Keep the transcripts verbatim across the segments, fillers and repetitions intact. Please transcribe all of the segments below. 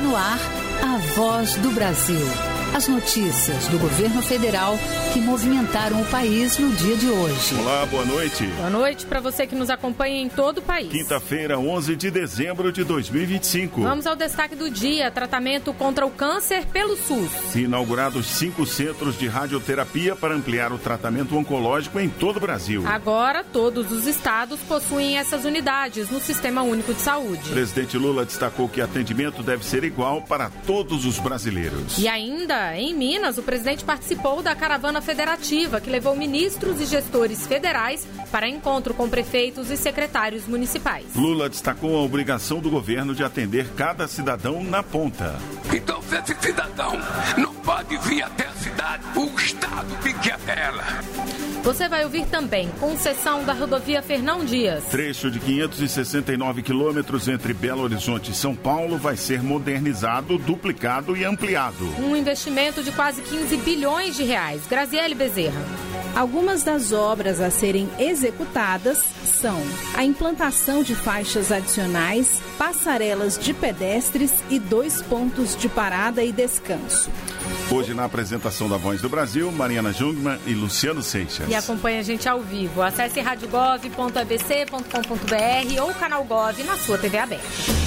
no ar, a Voz do Brasil. As notícias do governo federal que movimentaram o país no dia de hoje. Olá, boa noite. Boa noite para você que nos acompanha em todo o país. Quinta-feira, onze de dezembro de dois mil e vinte e cinco. Vamos ao destaque do dia: tratamento contra o câncer pelo SUS. Inaugurados cinco centros de radioterapia para ampliar o tratamento oncológico em todo o Brasil. Agora, todos os estados possuem essas unidades no Sistema Único de Saúde. O presidente Lula destacou que atendimento deve ser igual para todos os brasileiros. E ainda, em Minas, o presidente participou da caravana federativa que levou ministros e gestores federais para encontro com prefeitos e secretários municipais. Lula destacou a obrigação do governo de atender cada cidadão na ponta. Então, se esse cidadão não pode vir até a cidade, o Estado tem que ir até ela. Você vai ouvir também concessão da rodovia Fernão Dias. Trecho de quinhentos e sessenta e nove quilômetros entre Belo Horizonte e São Paulo vai ser modernizado, duplicado e ampliado. Um investimento de quase quinze bilhões de reais. Graziele Bezerra. Algumas das obras a serem executadas são a implantação de faixas adicionais, passarelas de pedestres e dois pontos de parada e descanso. Hoje, na apresentação da Voz do Brasil, Mariana Jungmann e Luciano Seixas. E acompanha a gente ao vivo. Acesse rádio gov ponto a b c ponto com ponto b r ou canal Gov na sua T V aberta.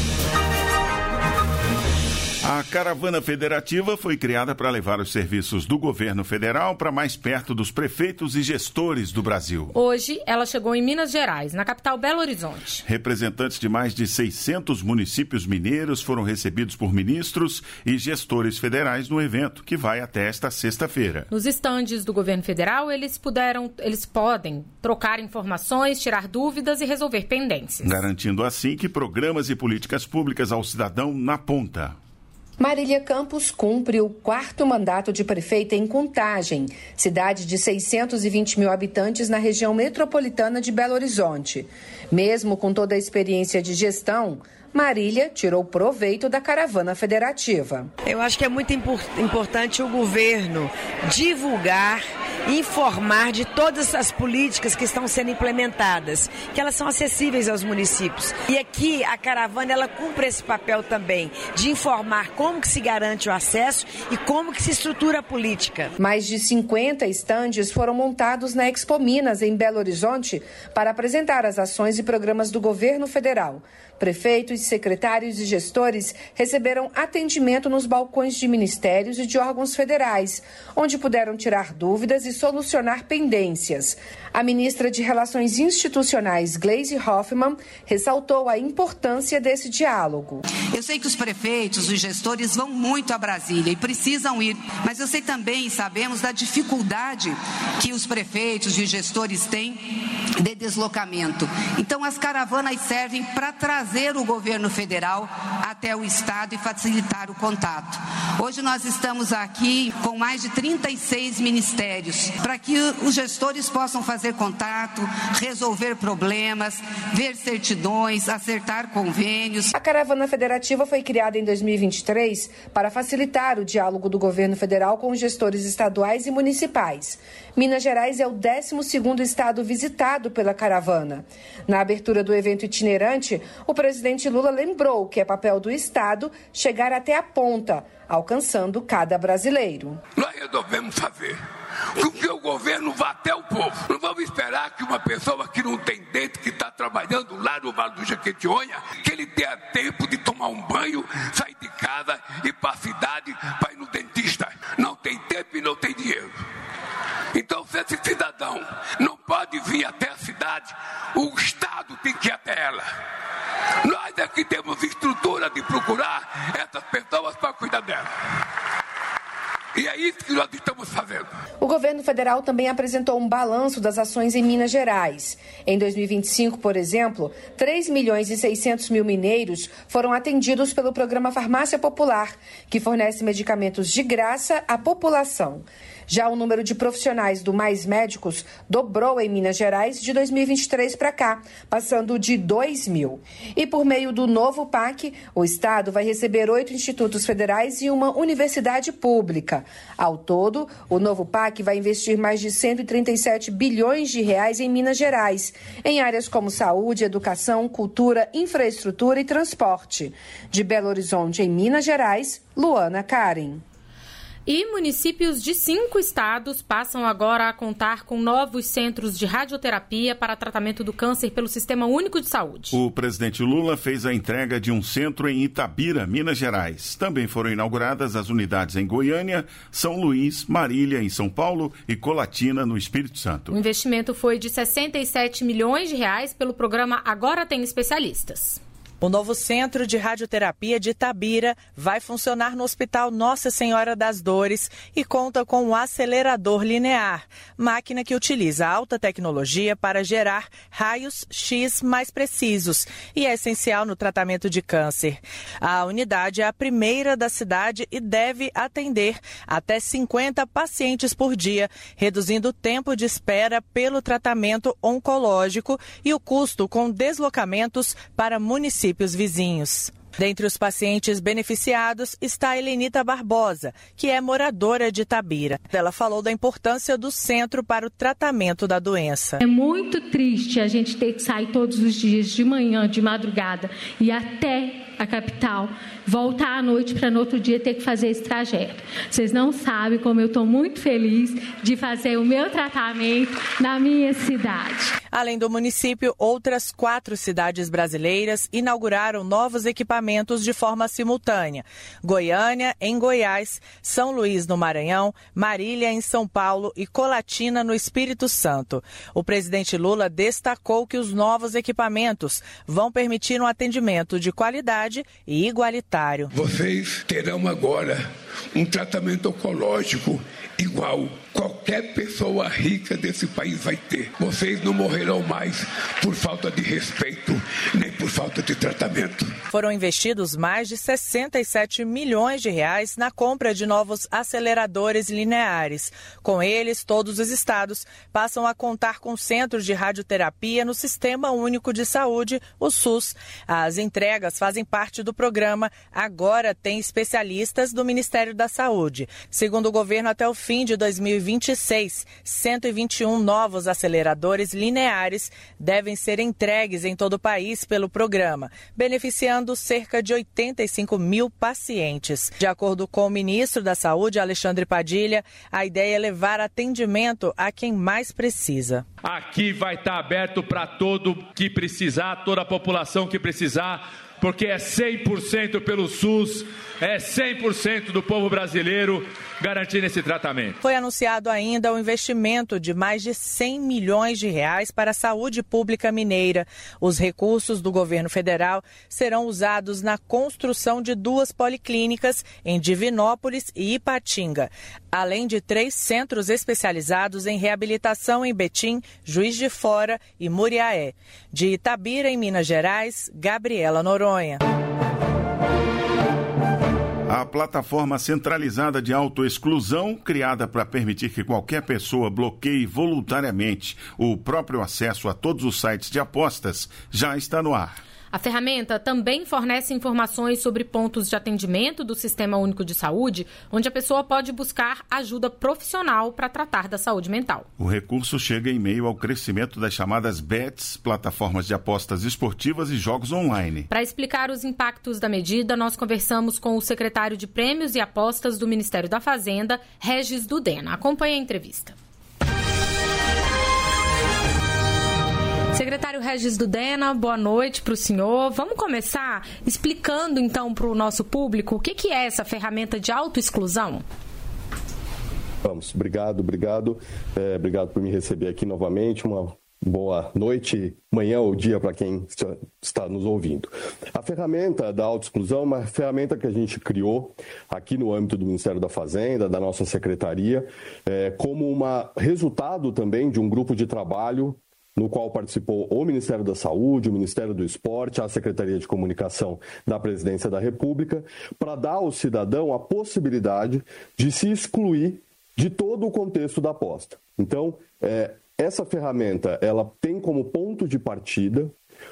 A caravana federativa foi criada para levar os serviços do governo federal para mais perto dos prefeitos e gestores do Brasil. Hoje, ela chegou em Minas Gerais, na capital Belo Horizonte. Representantes de mais de seiscentos municípios mineiros foram recebidos por ministros e gestores federais no evento, que vai até esta sexta-feira. Nos estandes do governo federal, eles, puderam, eles podem trocar informações, tirar dúvidas e resolver pendências. Garantindo assim que programas e políticas públicas ao cidadão na ponta. Marília Campos cumpre o quarto mandato de prefeita em Contagem, cidade de seiscentos e vinte mil habitantes na região metropolitana de Belo Horizonte. Mesmo com toda a experiência de gestão, Marília tirou proveito da caravana federativa. Eu acho que é muito impor- importante o governo divulgar, informar de todas as políticas que estão sendo implementadas, que elas são acessíveis aos municípios. E aqui a caravana ela cumpre esse papel também, de informar como que se garante o acesso e como que se estrutura a política. Mais de cinquenta estandes foram montados na Expo Minas, em Belo Horizonte, para apresentar as ações e programas do governo federal. Prefeitos, secretários e gestores receberam atendimento nos balcões de ministérios e de órgãos federais, onde puderam tirar dúvidas e solucionar pendências. A ministra de Relações Institucionais, Gleisi Hoffmann, ressaltou a importância desse diálogo. Eu sei que os prefeitos, os gestores vão muito a Brasília e precisam ir, mas eu sei também e sabemos da dificuldade que os prefeitos e os gestores têm de deslocamento. Então as caravanas servem para trazer o governo federal até o estado e facilitar o contato. Hoje nós estamos aqui com mais de trinta e seis ministérios para que os gestores possam fazer contato, resolver problemas, ver certidões, acertar convênios. A caravana federativa foi criada em dois mil e vinte e três para facilitar o diálogo do governo federal com os gestores estaduais e municipais. Minas Gerais é o décimo segundo estado visitado pela caravana. Na abertura do evento itinerante, o presidente Lula lembrou que é papel do Estado chegar até a ponta, alcançando cada brasileiro. Nós resolvemos fazer com que o governo vá até o povo. Não vamos esperar que uma pessoa que não tem dente, que está trabalhando lá no Vale do Jequitinhonha, que ele tenha tempo de tomar um banho, sair de casa e ir para a cidade para ir no dentista. Não tem tempo e não tem dinheiro. Então, se esse cidadão não pode vir até a cidade, o Estado tem que ir até ela. Nós aqui temos estrutura de procurar essas pessoas para cuidar dela. E é isso que nós estamos fazendo. O governo federal também apresentou um balanço das ações em Minas Gerais. Em dois mil e vinte e cinco, por exemplo, três milhões e seiscentos mil mineiros foram atendidos pelo programa Farmácia Popular, que fornece medicamentos de graça à população. Já o número de profissionais do Mais Médicos dobrou em Minas Gerais de dois mil e vinte e três para cá, passando de dois mil. E por meio do novo P A C, o Estado vai receber oito institutos federais e uma universidade pública. Ao todo, o novo P A C vai investir mais de cento e trinta e sete bilhões de reais em Minas Gerais, em áreas como saúde, educação, cultura, infraestrutura e transporte. De Belo Horizonte, em Minas Gerais, Luana Karen. E municípios de cinco estados passam agora a contar com novos centros de radioterapia para tratamento do câncer pelo Sistema Único de Saúde. O presidente Lula fez a entrega de um centro em Itabira, Minas Gerais. Também foram inauguradas as unidades em Goiânia, São Luís, Marília, em São Paulo e Colatina, no Espírito Santo. O investimento foi de sessenta e sete milhões de reais pelo programa Agora Tem Especialistas. O novo Centro de Radioterapia de Itabira vai funcionar no Hospital Nossa Senhora das Dores e conta com um acelerador linear, máquina que utiliza alta tecnologia para gerar raios X mais precisos e é essencial no tratamento de câncer. A unidade é a primeira da cidade e deve atender até cinquenta pacientes por dia, reduzindo o tempo de espera pelo tratamento oncológico e o custo com deslocamentos para municípios vizinhos. Dentre os pacientes beneficiados está a Helenita Barbosa, que é moradora de Itabira. Ela falou da importância do centro para o tratamento da doença. É muito triste a gente ter que sair todos os dias de manhã, de madrugada e até a capital, voltar à noite para no outro dia ter que fazer esse trajeto. Vocês não sabem como eu estou muito feliz de fazer o meu tratamento na minha cidade. Além do município, outras quatro cidades brasileiras inauguraram novos equipamentos de forma simultânea. Goiânia, em Goiás, São Luís, no Maranhão, Marília, em São Paulo e Colatina, no Espírito Santo. O presidente Lula destacou que os novos equipamentos vão permitir um atendimento de qualidade e igualitário. Vocês terão agora um tratamento oncológico igual qualquer pessoa rica desse país vai ter. Vocês não morrerão mais por falta de respeito, nem por falta de tratamento. Foram investidos mais de sessenta e sete milhões de reais na compra de novos aceleradores lineares. Com eles, todos os estados passam a contar com centros de radioterapia no Sistema Único de Saúde, o SUS. As entregas fazem parte do programa Agora Tem Especialistas do Ministério da Saúde. Segundo o governo, até o fim de dois mil e vinte e seis, cento e vinte e um novos aceleradores lineares devem ser entregues em todo o país pelo programa, beneficiando cerca de oitenta e cinco mil pacientes. De acordo com o ministro da Saúde, Alexandre Padilha, a ideia é levar atendimento a quem mais precisa. Aqui vai estar aberto para todo que precisar, toda a população que precisar, porque é cem por cento pelo SUS, é cem por cento do povo brasileiro garantindo esse tratamento. Foi anunciado ainda o investimento de mais de cem milhões de reais para a saúde pública mineira. Os recursos do governo federal serão usados na construção de duas policlínicas em Divinópolis e Ipatinga, além de três centros especializados em reabilitação em Betim, Juiz de Fora e Muriaé. De Itabira, em Minas Gerais, Gabriela Noronha. A plataforma centralizada de autoexclusão, criada para permitir que qualquer pessoa bloqueie voluntariamente o próprio acesso a todos os sites de apostas, já está no ar. A ferramenta também fornece informações sobre pontos de atendimento do Sistema Único de Saúde, onde a pessoa pode buscar ajuda profissional para tratar da saúde mental. O recurso chega em meio ao crescimento das chamadas bets, plataformas de apostas esportivas e jogos online. Para explicar os impactos da medida, nós conversamos com o secretário de Prêmios e Apostas do Ministério da Fazenda, Regis Dudena. Acompanhe a entrevista. Secretário Regis Dudena, boa noite para o senhor. Vamos começar explicando, então, para o nosso público o que, que é essa ferramenta de autoexclusão? Vamos, obrigado, obrigado. É, obrigado por me receber aqui novamente. Uma boa noite, manhã ou dia para quem está nos ouvindo. A ferramenta da autoexclusão é uma ferramenta que a gente criou aqui no âmbito do Ministério da Fazenda, da nossa secretaria, é, como um resultado também de um grupo de trabalho no qual participou o Ministério da Saúde, o Ministério do Esporte, a Secretaria de Comunicação da Presidência da República, para dar ao cidadão a possibilidade de se excluir de todo o contexto da aposta. Então, é, essa ferramenta ela tem como ponto de partida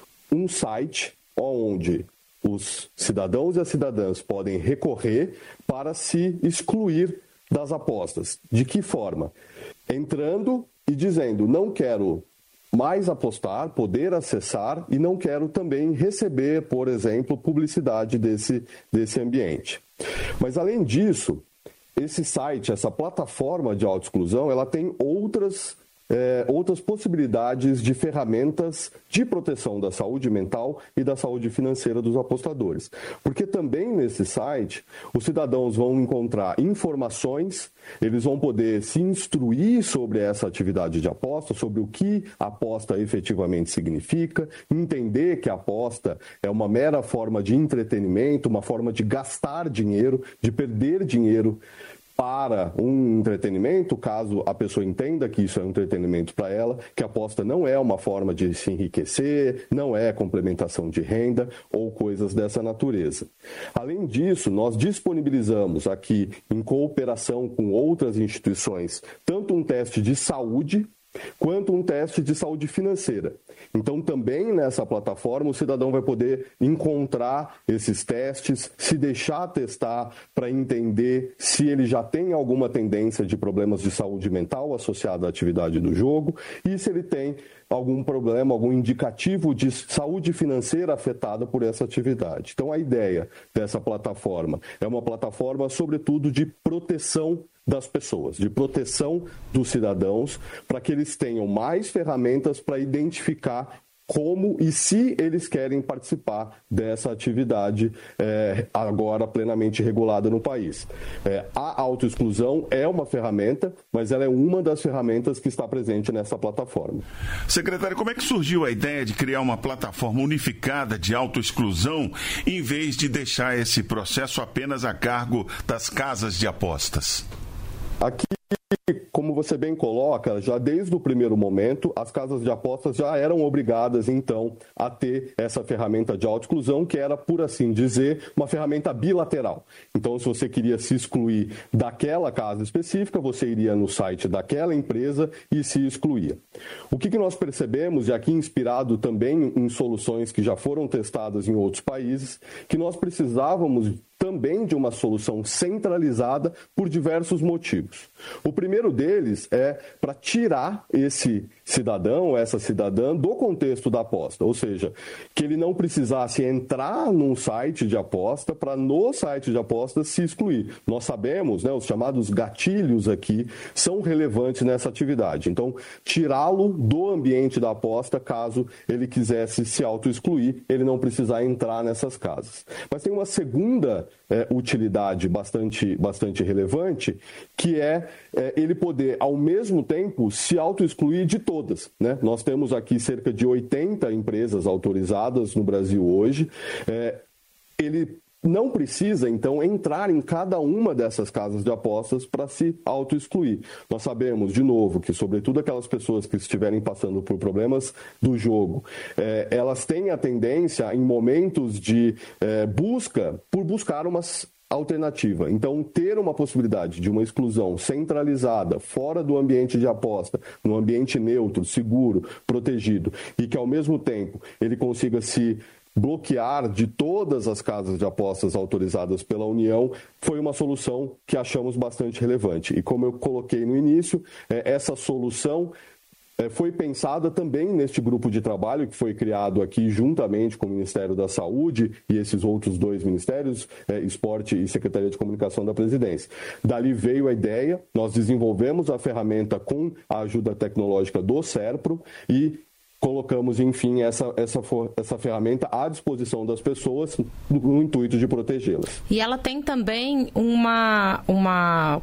um site onde os cidadãos e as cidadãs podem recorrer para se excluir das apostas. De que forma? Entrando e dizendo, não quero mais apostar, poder acessar e não quero também receber, por exemplo, publicidade desse, desse ambiente. Mas, além disso, esse site, essa plataforma de autoexclusão, ela tem outras, é, outras possibilidades de ferramentas de proteção da saúde mental e da saúde financeira dos apostadores. Porque também nesse site, os cidadãos vão encontrar informações, eles vão poder se instruir sobre essa atividade de aposta, sobre o que a aposta efetivamente significa, entender que a aposta é uma mera forma de entretenimento, uma forma de gastar dinheiro, de perder dinheiro para um entretenimento, caso a pessoa entenda que isso é um entretenimento para ela, que a aposta não é uma forma de se enriquecer, não é complementação de renda ou coisas dessa natureza. Além disso, nós disponibilizamos aqui, em cooperação com outras instituições, tanto um teste de saúde, quanto um teste de saúde financeira. Então, também nessa plataforma, o cidadão vai poder encontrar esses testes, se deixar testar para entender se ele já tem alguma tendência de problemas de saúde mental associada à atividade do jogo e se ele tem algum problema, algum indicativo de saúde financeira afetada por essa atividade. Então, a ideia dessa plataforma é uma plataforma, sobretudo, de proteção das pessoas, de proteção dos cidadãos, para que eles tenham mais ferramentas para identificar como e se eles querem participar dessa atividade é, agora plenamente regulada no país. É, a autoexclusão é uma ferramenta, mas ela é uma das ferramentas que está presente nessa plataforma. Secretário, como é que surgiu a ideia de criar uma plataforma unificada de autoexclusão em vez de deixar esse processo apenas a cargo das casas de apostas? Aqui, como você bem coloca, já desde o primeiro momento, as casas de apostas já eram obrigadas, então, a ter essa ferramenta de autoexclusão, que era, por assim dizer, uma ferramenta bilateral. Então, se você queria se excluir daquela casa específica, você iria no site daquela empresa e se excluía. O que, que nós percebemos, e aqui inspirado também em soluções que já foram testadas em outros países, que nós precisávamos também de uma solução centralizada por diversos motivos. O primeiro deles é para tirar esse cidadão, essa cidadã, do contexto da aposta, ou seja, que ele não precisasse entrar num site de aposta para no site de aposta se excluir. Nós sabemos, né, os chamados gatilhos aqui são relevantes nessa atividade. Então, tirá-lo do ambiente da aposta caso ele quisesse se auto-excluir, ele não precisar entrar nessas casas. Mas tem uma segunda É, utilidade bastante, bastante relevante, que é, é ele poder, ao mesmo tempo, se auto-excluir de todas, né? Nós temos aqui cerca de oitenta empresas autorizadas no Brasil hoje. É, ele não precisa, então, entrar em cada uma dessas casas de apostas para se auto-excluir. Nós sabemos, de novo, que, sobretudo aquelas pessoas que estiverem passando por problemas do jogo, é, elas têm a tendência, em momentos de é, busca, por buscar uma alternativa. Então, ter uma possibilidade de uma exclusão centralizada, fora do ambiente de aposta, num ambiente neutro, seguro, protegido, e que, ao mesmo tempo, ele consiga se bloquear de todas as casas de apostas autorizadas pela União, foi uma solução que achamos bastante relevante. E como eu coloquei no início, essa solução foi pensada também neste grupo de trabalho que foi criado aqui juntamente com o Ministério da Saúde e esses outros dois ministérios, Esporte e Secretaria de Comunicação da Presidência. Dali veio a ideia, nós desenvolvemos a ferramenta com a ajuda tecnológica do SERPRO e colocamos, enfim, essa, essa, essa ferramenta à disposição das pessoas no, no intuito de protegê-las. E ela tem também uma, uma,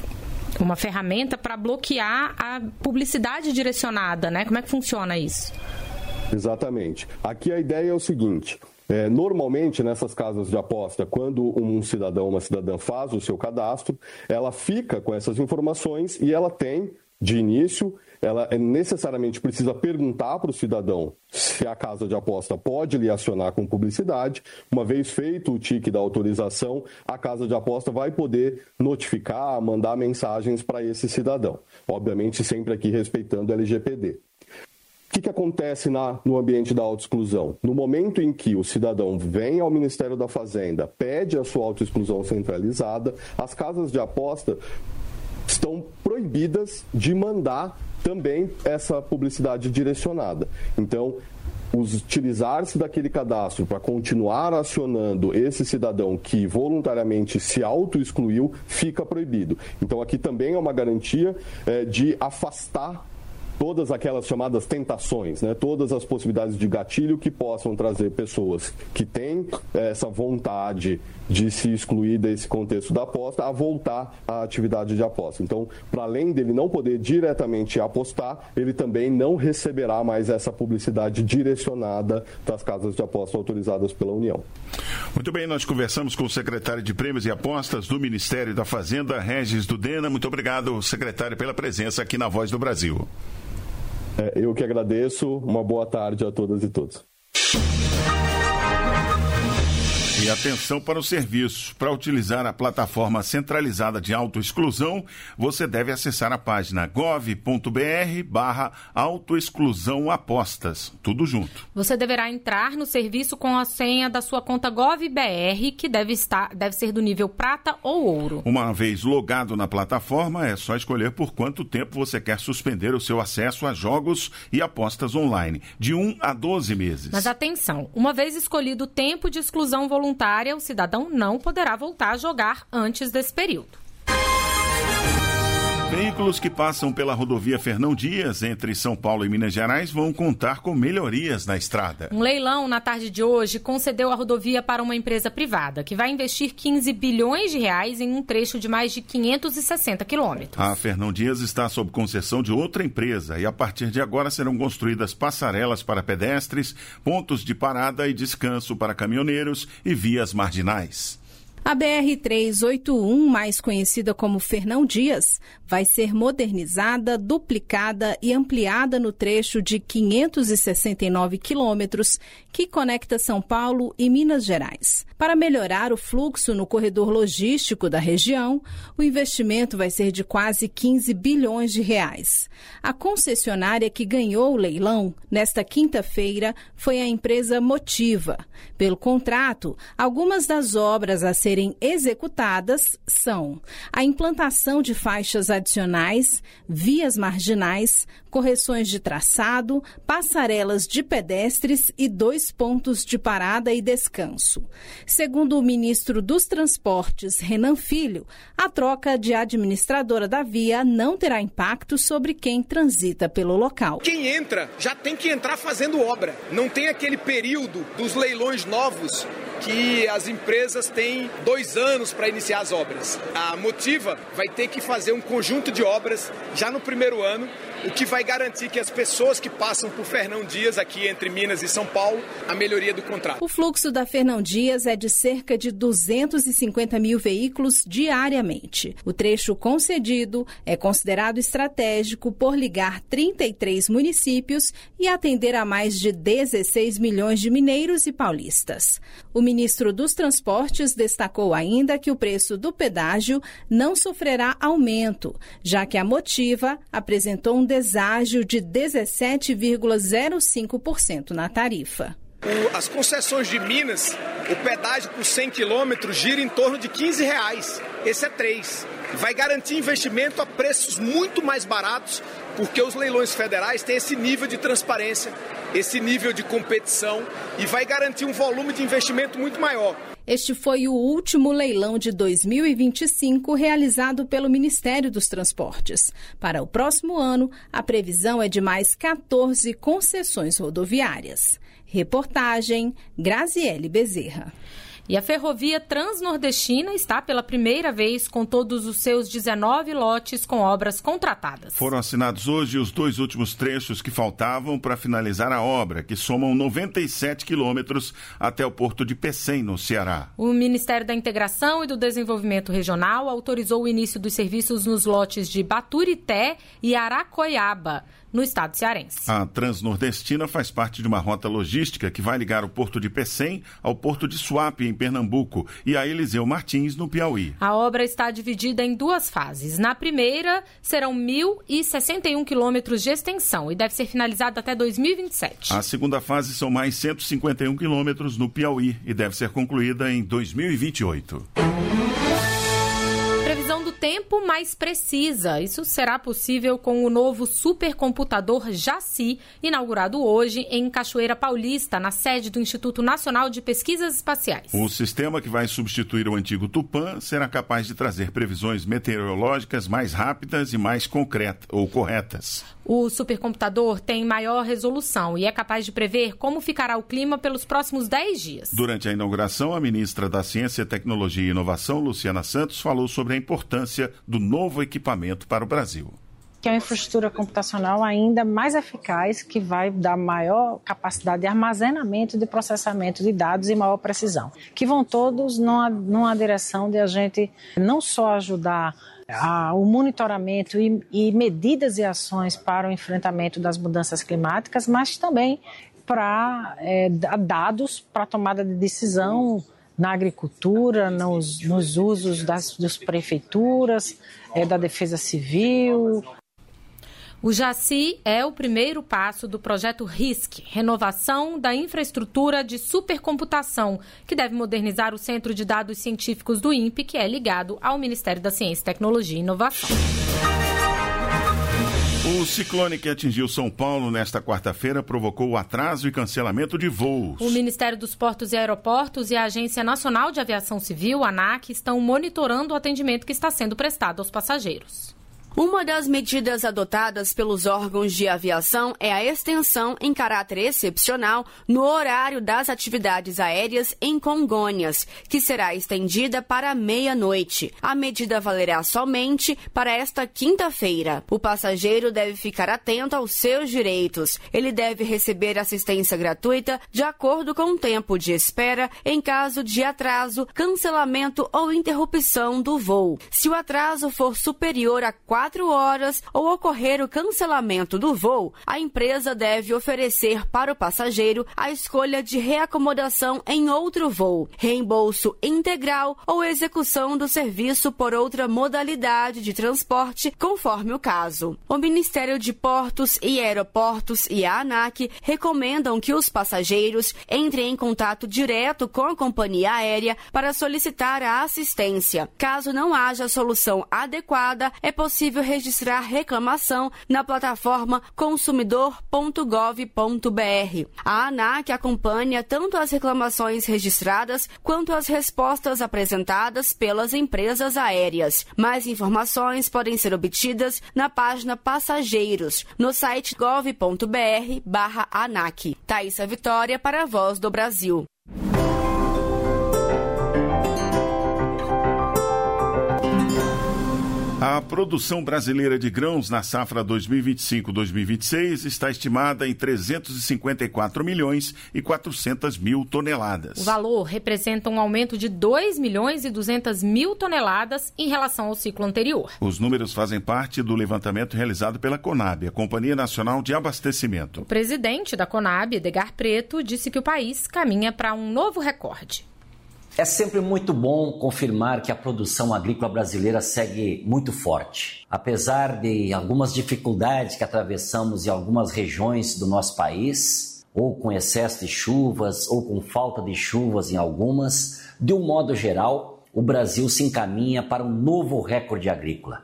uma ferramenta para bloquear a publicidade direcionada, né? Como é que funciona isso? Exatamente. Aqui a ideia é o seguinte: É, normalmente, nessas casas de aposta, quando um cidadão ou uma cidadã faz o seu cadastro, ela fica com essas informações e ela tem de início, ela necessariamente precisa perguntar para o cidadão se a casa de aposta pode lhe acionar com publicidade. Uma vez feito o tique da autorização, a casa de aposta vai poder notificar, mandar mensagens para esse cidadão. Obviamente, sempre aqui respeitando o L G P D. O que, que acontece na, no ambiente da autoexclusão? No momento em que o cidadão vem ao Ministério da Fazenda, pede a sua autoexclusão centralizada, as casas de aposta estão proibidas de mandar também essa publicidade direcionada. Então, utilizar-se daquele cadastro para continuar acionando esse cidadão que voluntariamente se auto-excluiu fica proibido. Então, aqui também é uma garantia é, de afastar todas aquelas chamadas tentações, né? Todas as possibilidades de gatilho que possam trazer pessoas que têm essa vontade de se excluir desse contexto da aposta a voltar à atividade de aposta. Então, para além dele não poder diretamente apostar, ele também não receberá mais essa publicidade direcionada das casas de aposta autorizadas pela União. Muito bem, nós conversamos com o secretário de Prêmios e Apostas do Ministério da Fazenda, Regis Dudena. Muito obrigado, secretário, pela presença aqui na Voz do Brasil. É, eu que agradeço. Uma boa tarde a todas e todos. E atenção para o serviço. Para utilizar a plataforma centralizada de autoexclusão, você deve acessar a página gov.br barra autoexclusão apostas. Tudo junto. Você deverá entrar no serviço com a senha da sua conta GovBR, que deve, estar, deve ser do nível prata ou ouro. Uma vez logado na plataforma, é só escolher por quanto tempo você quer suspender o seu acesso a jogos e apostas online, de um a doze meses. Mas atenção, uma vez escolhido o tempo de exclusão voluntária, o cidadão não poderá voltar a jogar antes desse período. Veículos que passam pela rodovia Fernão Dias, entre São Paulo e Minas Gerais, vão contar com melhorias na estrada. Um leilão, na tarde de hoje, concedeu a rodovia para uma empresa privada, que vai investir quinze bilhões de reais em um trecho de mais de quinhentos e sessenta quilômetros. A Fernão Dias está sob concessão de outra empresa e, a partir de agora, serão construídas passarelas para pedestres, pontos de parada e descanso para caminhoneiros e vias marginais. A B R trezentos e oitenta e um, mais conhecida como Fernão Dias, vai ser modernizada, duplicada e ampliada no trecho de quinhentos e sessenta e nove quilômetros que conecta São Paulo e Minas Gerais. Para melhorar o fluxo no corredor logístico da região, o investimento vai ser de quase quinze bilhões de reais. A concessionária que ganhou o leilão nesta quinta-feira foi a empresa Motiva. Pelo contrato, algumas das obras a serem executadas são a implantação de faixas adicionais, vias marginais, correções de traçado, passarelas de pedestres e dois pontos de parada e descanso. Segundo o ministro dos Transportes, Renan Filho, a troca de administradora da via não terá impacto sobre quem transita pelo local. Quem entra já tem que entrar fazendo obra. Não tem aquele período dos leilões novos que as empresas têm dois anos para iniciar as obras. A Motiva vai ter que fazer um conjunto de obras já no primeiro ano, o que vai garantir que as pessoas que passam por Fernão Dias, aqui entre Minas e São Paulo, a melhoria do contrato. O fluxo da Fernão Dias é de cerca de duzentos e cinquenta mil veículos diariamente. O trecho concedido é considerado estratégico por ligar trinta e três municípios e atender a mais de dezesseis milhões de mineiros e paulistas. O ministro dos Transportes destacou ainda que o preço do pedágio não sofrerá aumento, já que a Motiva apresentou um deságio de dezessete vírgula zero cinco por cento na tarifa. O, as concessões de Minas, o pedágio por cem quilômetros gira em torno de quinze reais. Esse é três. Vai garantir investimento a preços muito mais baratos, porque os leilões federais têm esse nível de transparência, esse nível de competição e vai garantir um volume de investimento muito maior. Este foi o último leilão de dois mil e vinte e cinco realizado pelo Ministério dos Transportes. Para o próximo ano, a previsão é de mais quatorze concessões rodoviárias. Reportagem Graziele Bezerra. E a Ferrovia Transnordestina está pela primeira vez com todos os seus dezenove lotes com obras contratadas. Foram assinados hoje os dois últimos trechos que faltavam para finalizar a obra, que somam noventa e sete quilômetros até o porto de Pecém, no Ceará. O Ministério da Integração e do Desenvolvimento Regional autorizou o início dos serviços nos lotes de Baturité e Aracoiaba, no estado cearense. A Transnordestina faz parte de uma rota logística que vai ligar o porto de Pecém ao porto de Suape, em Pernambuco, e a Eliseu Martins, no Piauí. A obra está dividida em duas fases. Na primeira, serão mil e sessenta e um quilômetros de extensão e deve ser finalizada até dois mil e vinte e sete. A segunda fase são mais cento e cinquenta e um quilômetros no Piauí e deve ser concluída em dois mil e vinte e oito. Previsão do tempo mais precisa. Isso será possível com o novo supercomputador Jaci, inaugurado hoje em Cachoeira Paulista, na sede do Instituto Nacional de Pesquisas Espaciais. O sistema, que vai substituir o antigo Tupã, será capaz de trazer previsões meteorológicas mais rápidas e mais concretas ou corretas. O supercomputador tem maior resolução e é capaz de prever como ficará o clima pelos próximos dez dias. Durante a inauguração, a ministra da Ciência, Tecnologia e Inovação, Luciana Santos, falou sobre a importância do novo equipamento para o Brasil. Que é uma infraestrutura computacional ainda mais eficaz, que vai dar maior capacidade de armazenamento e de processamento de dados e maior precisão, que vão todos numa, numa direção de a gente não só ajudar a, o monitoramento e, e medidas e ações para o enfrentamento das mudanças climáticas, mas também para é, dados para a tomada de decisão na agricultura, nos, nos usos das, das prefeituras, é, da defesa civil. O Jaci é o primeiro passo do projeto RISC, Renovação da Infraestrutura de Supercomputação, que deve modernizar o Centro de Dados Científicos do INPE, que é ligado ao Ministério da Ciência, Tecnologia e Inovação. O ciclone que atingiu São Paulo nesta quarta-feira provocou o atraso e cancelamento de voos. O Ministério dos Portos e Aeroportos e a Agência Nacional de Aviação Civil, ANAC, estão monitorando o atendimento que está sendo prestado aos passageiros. Uma das medidas adotadas pelos órgãos de aviação é a extensão em caráter excepcional no horário das atividades aéreas em Congonhas, que será estendida para meia-noite. A medida valerá somente para esta quinta-feira. O passageiro deve ficar atento aos seus direitos. Ele deve receber assistência gratuita de acordo com o tempo de espera em caso de atraso, cancelamento ou interrupção do voo. Se o atraso for superior a quatro quatro horas ou ocorrer o cancelamento do voo, a empresa deve oferecer para o passageiro a escolha de reacomodação em outro voo, reembolso integral ou execução do serviço por outra modalidade de transporte, conforme o caso. O Ministério de Portos e Aeroportos e a ANAC recomendam que os passageiros entrem em contato direto com a companhia aérea para solicitar a assistência. Caso não haja solução adequada, é possível registrar reclamação na plataforma consumidor ponto gov ponto br. A ANAC acompanha tanto as reclamações registradas quanto as respostas apresentadas pelas empresas aéreas. Mais informações podem ser obtidas na página Passageiros, no site gov ponto br barra ANAC. Thaísa Vitória para a Voz do Brasil. A produção brasileira de grãos na safra dois mil e vinte e cinco dois mil e vinte e seis está estimada em trezentos e cinquenta e quatro milhões e quatrocentas mil toneladas. O valor representa um aumento de dois milhões e duzentas mil toneladas em relação ao ciclo anterior. Os números fazem parte do levantamento realizado pela Conab, a Companhia Nacional de Abastecimento. O presidente da Conab, Edgar Preto, disse que o país caminha para um novo recorde. É sempre muito bom confirmar que a produção agrícola brasileira segue muito forte. Apesar de algumas dificuldades que atravessamos em algumas regiões do nosso país, ou com excesso de chuvas, ou com falta de chuvas em algumas, de um modo geral, o Brasil se encaminha para um novo recorde agrícola.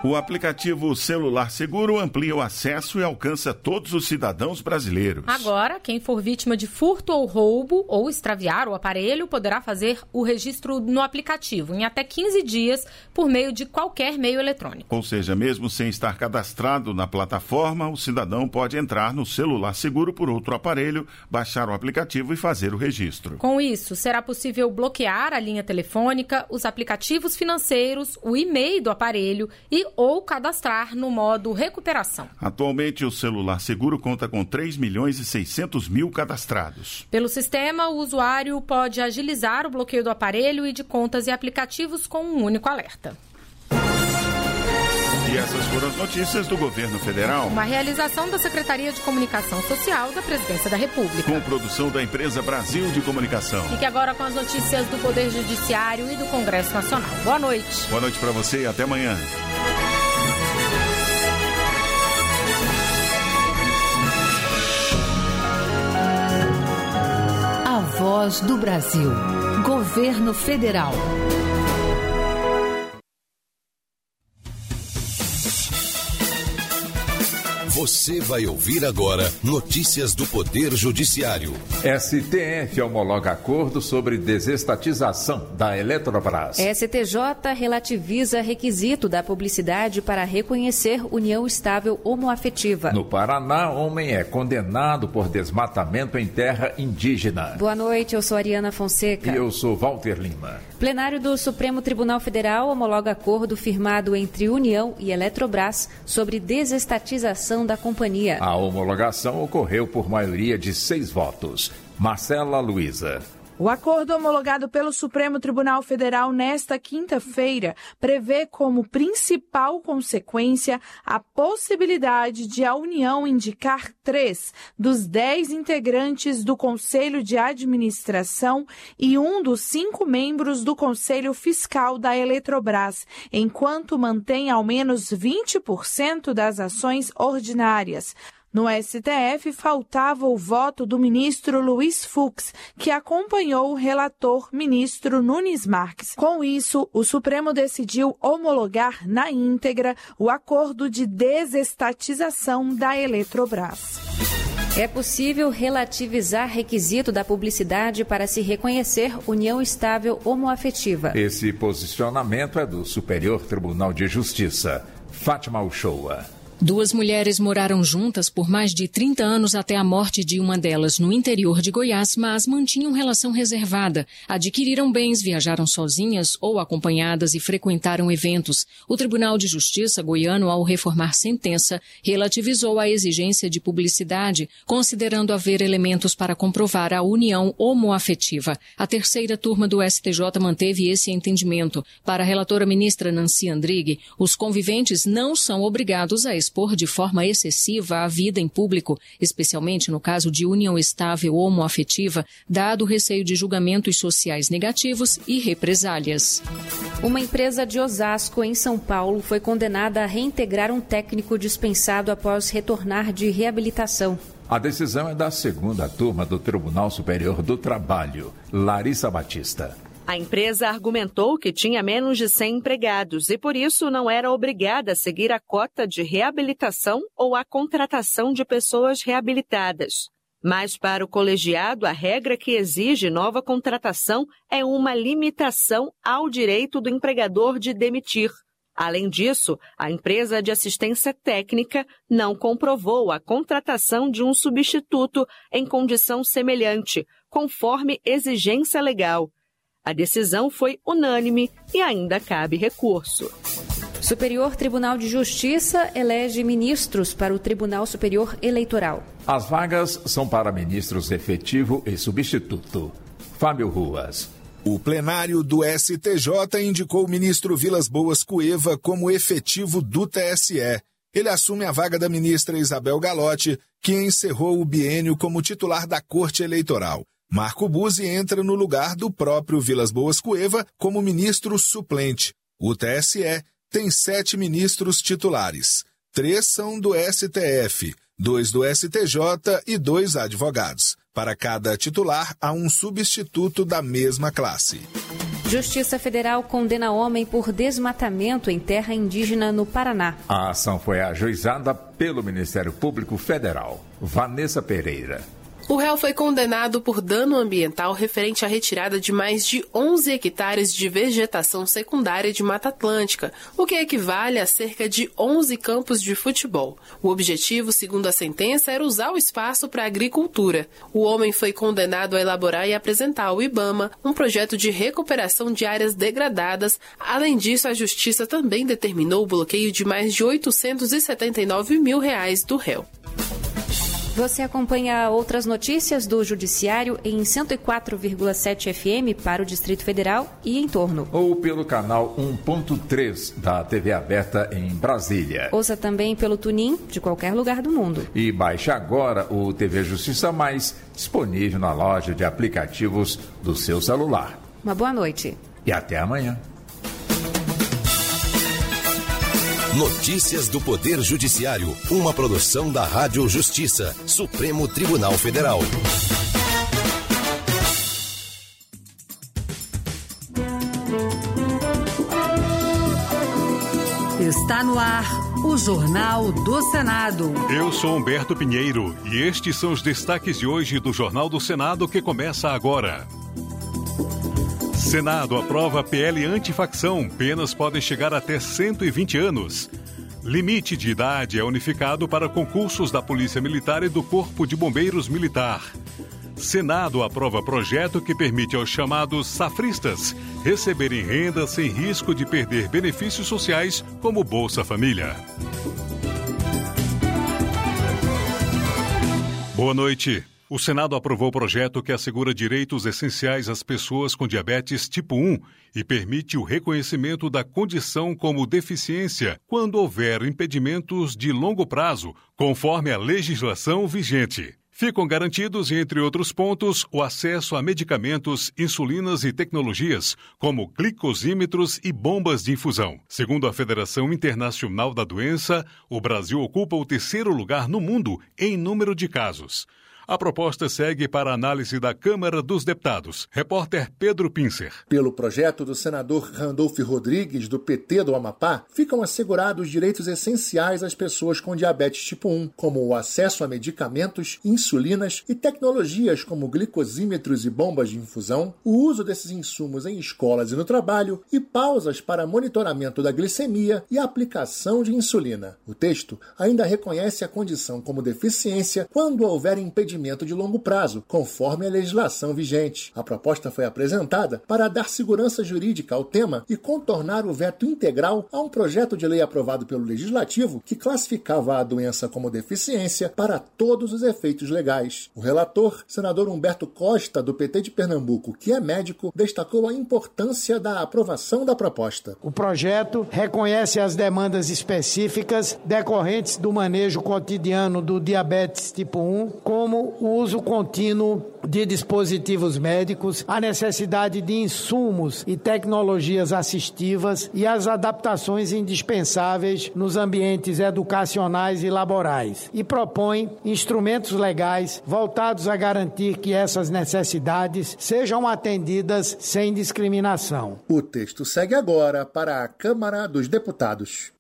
O aplicativo Celular Seguro amplia o acesso e alcança todos os cidadãos brasileiros. Agora, quem for vítima de furto ou roubo ou extraviar o aparelho poderá fazer o registro no aplicativo em até quinze dias por meio de qualquer meio eletrônico. Ou seja, mesmo sem estar cadastrado na plataforma, o cidadão pode entrar no Celular Seguro por outro aparelho, baixar o aplicativo e fazer o registro. Com isso, será possível bloquear a linha telefônica, os aplicativos financeiros, o e-mail do aparelho e ou cadastrar no modo recuperação. Atualmente, o Celular Seguro conta com três milhões e seiscentos mil cadastrados. Pelo sistema, o usuário pode agilizar o bloqueio do aparelho e de contas e aplicativos com um único alerta. E essas foram as notícias do Governo Federal. Uma realização da Secretaria de Comunicação Social da Presidência da República. Com produção da empresa Brasil de Comunicação. Fique agora com as notícias do Poder Judiciário e do Congresso Nacional. Boa noite. Boa noite para você e até amanhã. A Voz do Brasil. Governo Federal. Você vai ouvir agora notícias do Poder Judiciário. S T F homologa acordo sobre desestatização da Eletrobras. S T J relativiza requisito da publicidade para reconhecer união estável homoafetiva. No Paraná, homem é condenado por desmatamento em terra indígena. Boa noite, eu sou Ariana Fonseca. E eu sou Walter Lima. Plenário do Supremo Tribunal Federal homologa acordo firmado entre União e Eletrobras sobre desestatização da companhia. A homologação ocorreu por maioria de seis votos. Marcela Luiza. O acordo homologado pelo Supremo Tribunal Federal nesta quinta-feira prevê como principal consequência a possibilidade de a União indicar três dos dez integrantes do Conselho de Administração e um dos cinco membros do Conselho Fiscal da Eletrobras, enquanto mantém ao menos vinte por cento das ações ordinárias. No S T F, faltava o voto do ministro Luiz Fux, que acompanhou o relator ministro Nunes Marques. Com isso, o Supremo decidiu homologar na íntegra o acordo de desestatização da Eletrobras. É possível relativizar requisito da publicidade para se reconhecer união estável homoafetiva. Esse posicionamento é do Superior Tribunal de Justiça. Fátima Uchoa. Duas mulheres moraram juntas por mais de trinta anos até a morte de uma delas no interior de Goiás, mas mantinham relação reservada. Adquiriram bens, viajaram sozinhas ou acompanhadas e frequentaram eventos. O Tribunal de Justiça goiano, ao reformar sentença, relativizou a exigência de publicidade, considerando haver elementos para comprovar a união homoafetiva. A terceira turma do S T J manteve esse entendimento. Para a relatora ministra Nancy Andrighi, os conviventes não são obrigados a expor de forma excessiva a vida em público, especialmente no caso de união estável homoafetiva, dado o receio de julgamentos sociais negativos e represálias. Uma empresa de Osasco, em São Paulo, foi condenada a reintegrar um técnico dispensado após retornar de reabilitação. A decisão é da segunda turma do Tribunal Superior do Trabalho. Larissa Batista. A empresa argumentou que tinha menos de cem empregados e, por isso, não era obrigada a seguir a cota de reabilitação ou a contratação de pessoas reabilitadas. Mas, para o colegiado, a regra que exige nova contratação é uma limitação ao direito do empregador de demitir. Além disso, a empresa de assistência técnica não comprovou a contratação de um substituto em condição semelhante, conforme exigência legal. A decisão foi unânime e ainda cabe recurso. Superior Tribunal de Justiça elege ministros para o Tribunal Superior Eleitoral. As vagas são para ministros efetivo e substituto. Fábio Ruas. O plenário do S T J indicou o ministro Vilas Boas Cueva como efetivo do T S E. Ele assume a vaga da ministra Isabel Galotti, que encerrou o biênio como titular da Corte Eleitoral. Marco Buzzi entra no lugar do próprio Vilas Boas Cueva como ministro suplente. O T S E tem sete ministros titulares. Três são do S T F, dois do S T J e dois advogados. Para cada titular, há um substituto da mesma classe. Justiça Federal condena homem por desmatamento em terra indígena no Paraná. A ação foi ajuizada pelo Ministério Público Federal. Vanessa Pereira. O réu foi condenado por dano ambiental referente à retirada de mais de onze hectares de vegetação secundária de Mata Atlântica, o que equivale a cerca de onze campos de futebol. O objetivo, segundo a sentença, era usar o espaço para a agricultura. O homem foi condenado a elaborar e apresentar ao IBAMA um projeto de recuperação de áreas degradadas. Além disso, a Justiça também determinou o bloqueio de mais de oitocentos e setenta e nove mil reais do réu. Você acompanha outras notícias do Judiciário em cento e quatro vírgula sete F M para o Distrito Federal e em torno. Ou pelo canal um ponto três da T V aberta em Brasília. Ouça também pelo TuneIn de qualquer lugar do mundo. E baixe agora o T V Justiça Mais, disponível na loja de aplicativos do seu celular. Uma boa noite. E até amanhã. Notícias do Poder Judiciário, uma produção da Rádio Justiça, Supremo Tribunal Federal. Está no ar o Jornal do Senado. Eu sou Humberto Pinheiro e estes são os destaques de hoje do Jornal do Senado que começa agora. Senado aprova P L antifacção. Penas podem chegar até cento e vinte anos. Limite de idade é unificado para concursos da Polícia Militar e do Corpo de Bombeiros Militar. Senado aprova projeto que permite aos chamados safristas receberem renda sem risco de perder benefícios sociais como Bolsa Família. Boa noite. O Senado aprovou o projeto que assegura direitos essenciais às pessoas com diabetes tipo um e permite o reconhecimento da condição como deficiência quando houver impedimentos de longo prazo, conforme a legislação vigente. Ficam garantidos, entre outros pontos, o acesso a medicamentos, insulinas e tecnologias, como glicosímetros e bombas de infusão. Segundo a Federação Internacional da Doença, o Brasil ocupa o terceiro lugar no mundo em número de casos. A proposta segue para a análise da Câmara dos Deputados. Repórter Pedro Pincer. Pelo projeto do senador Randolph Rodrigues, do P T do Amapá, ficam assegurados direitos essenciais às pessoas com diabetes tipo um, como o acesso a medicamentos, insulinas e tecnologias como glicosímetros e bombas de infusão, o uso desses insumos em escolas e no trabalho e pausas para monitoramento da glicemia e a aplicação de insulina. O texto ainda reconhece a condição como deficiência quando houver impedimento de longo prazo, conforme a legislação vigente. A proposta foi apresentada para dar segurança jurídica ao tema e contornar o veto integral a um projeto de lei aprovado pelo Legislativo que classificava a doença como deficiência para todos os efeitos legais. O relator, senador Humberto Costa, do P T de Pernambuco, que é médico, destacou a importância da aprovação da proposta. O projeto reconhece as demandas específicas decorrentes do manejo cotidiano do diabetes tipo um, como o uso contínuo de dispositivos médicos, a necessidade de insumos e tecnologias assistivas e as adaptações indispensáveis nos ambientes educacionais e laborais. E propõe instrumentos legais voltados a garantir que essas necessidades sejam atendidas sem discriminação. O texto segue agora para a Câmara dos Deputados.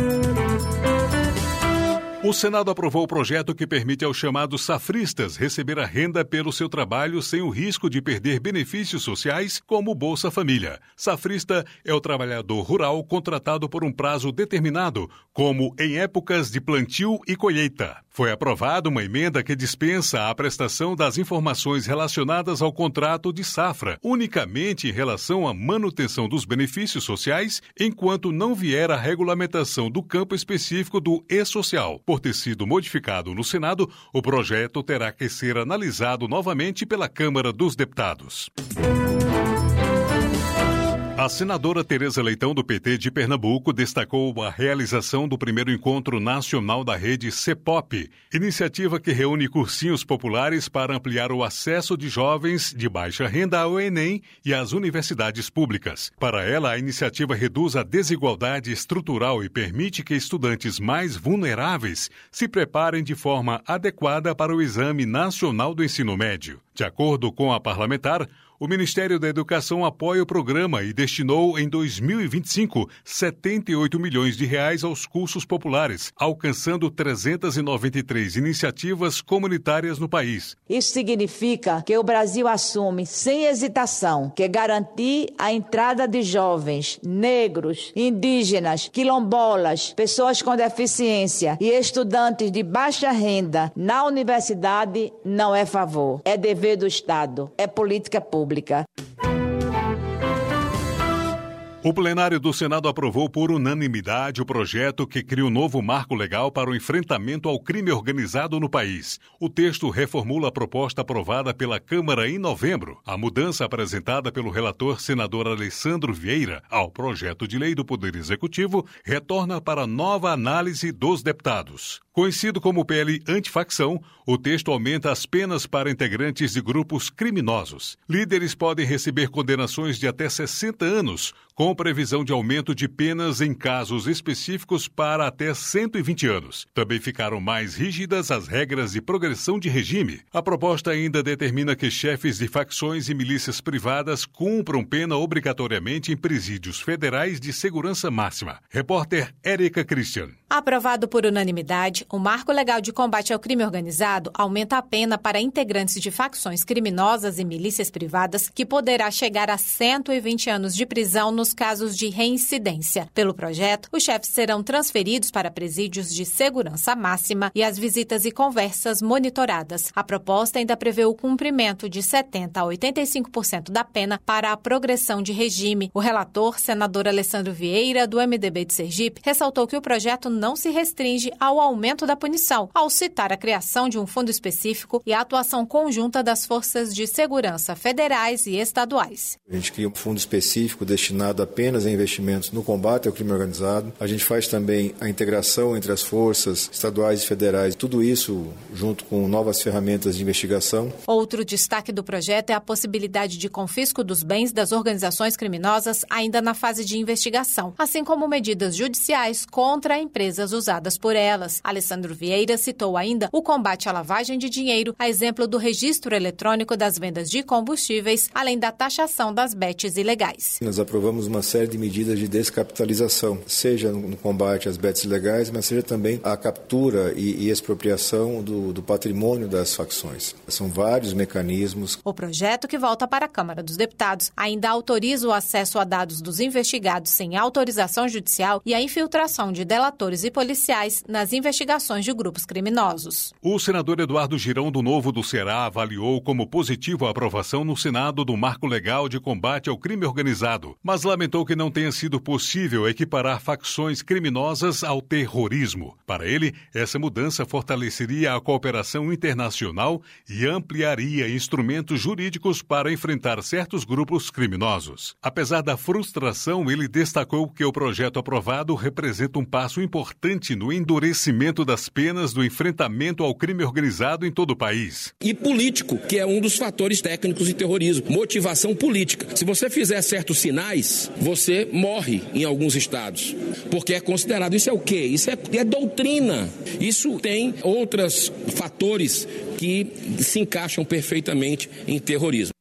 O Senado aprovou o projeto que permite aos chamados safristas receber a renda pelo seu trabalho sem o risco de perder benefícios sociais como Bolsa Família. Safrista é o trabalhador rural contratado por um prazo determinado, como em épocas de plantio e colheita. Foi aprovada uma emenda que dispensa a prestação das informações relacionadas ao contrato de safra, unicamente em relação à manutenção dos benefícios sociais, enquanto não vier a regulamentação do campo específico do E-Social. Por ter sido modificado no Senado, o projeto terá que ser analisado novamente pela Câmara dos Deputados. A senadora Tereza Leitão, do P T de Pernambuco, destacou a realização do primeiro encontro nacional da rede CEPOP, iniciativa que reúne cursinhos populares para ampliar o acesso de jovens de baixa renda ao Enem e às universidades públicas. Para ela, a iniciativa reduz a desigualdade estrutural e permite que estudantes mais vulneráveis se preparem de forma adequada para o Exame Nacional do Ensino Médio. De acordo com a parlamentar, o Ministério da Educação apoia o programa e destinou em dois mil e vinte e cinco setenta e oito milhões de reais aos cursos populares, alcançando trezentas e noventa e três iniciativas comunitárias no país. Isso significa que o Brasil assume sem hesitação que garantir a entrada de jovens, negros, indígenas, quilombolas, pessoas com deficiência e estudantes de baixa renda na universidade não é favor, é dever do Estado, é política pública. O plenário do Senado aprovou por unanimidade o projeto que cria um novo marco legal para o enfrentamento ao crime organizado no país. O texto reformula a proposta aprovada pela Câmara em novembro. A mudança apresentada pelo relator senador Alessandro Vieira ao projeto de lei do Poder Executivo retorna para nova análise dos deputados. Conhecido como P L Antifacção, o texto aumenta as penas para integrantes de grupos criminosos. Líderes podem receber condenações de até sessenta anos, com previsão de aumento de penas em casos específicos para até cento e vinte anos. Também ficaram mais rígidas as regras de progressão de regime. A proposta ainda determina que chefes de facções e milícias privadas cumpram pena obrigatoriamente em presídios federais de segurança máxima. Repórter Érica Christian. Aprovado por unanimidade, o Marco Legal de Combate ao Crime Organizado aumenta a pena para integrantes de facções criminosas e milícias privadas, que poderá chegar a cento e vinte anos de prisão nos casos de reincidência. Pelo projeto, os chefes serão transferidos para presídios de segurança máxima e as visitas e conversas monitoradas. A proposta ainda prevê o cumprimento de setenta por cento a oitenta e cinco por cento da pena para a progressão de regime. O relator, senador Alessandro Vieira, do M D B de Sergipe, ressaltou que o projeto não se restringe ao aumento da punição, ao citar a criação de um fundo específico e a atuação conjunta das forças de segurança federais e estaduais. A gente cria um fundo específico destinado apenas a investimentos no combate ao crime organizado. A gente faz também a integração entre as forças estaduais e federais, tudo isso junto com novas ferramentas de investigação. Outro destaque do projeto é a possibilidade de confisco dos bens das organizações criminosas ainda na fase de investigação, assim como medidas judiciais contra empresas usadas por elas. Alessandro Vieira citou ainda o combate à lavagem de dinheiro, a exemplo do registro eletrônico das vendas de combustíveis, além da taxação das bets ilegais. Nós aprovamos uma série de medidas de descapitalização, seja no combate às bets ilegais, mas seja também a captura e, e expropriação do, do patrimônio das facções. São vários mecanismos. O projeto, que volta para a Câmara dos Deputados, ainda autoriza o acesso a dados dos investigados sem autorização judicial e a infiltração de delatores e policiais nas investigações de grupos criminosos. O senador Eduardo Girão, do Novo do Ceará, avaliou como positivo a aprovação no Senado do Marco Legal de Combate ao Crime Organizado, mas lamentou que não tenha sido possível equiparar facções criminosas ao terrorismo. Para ele, essa mudança fortaleceria a cooperação internacional e ampliaria instrumentos jurídicos para enfrentar certos grupos criminosos. Apesar da frustração, ele destacou que o projeto aprovado representa um passo importante no endurecimento das penas do enfrentamento ao crime organizado em todo o país. E político, que é um dos fatores técnicos de terrorismo. Motivação política. Se você fizer certos sinais, você morre em alguns estados. Porque é considerado, isso é o quê? Isso é, é doutrina. Isso tem outros fatores que se encaixam perfeitamente em terrorismo.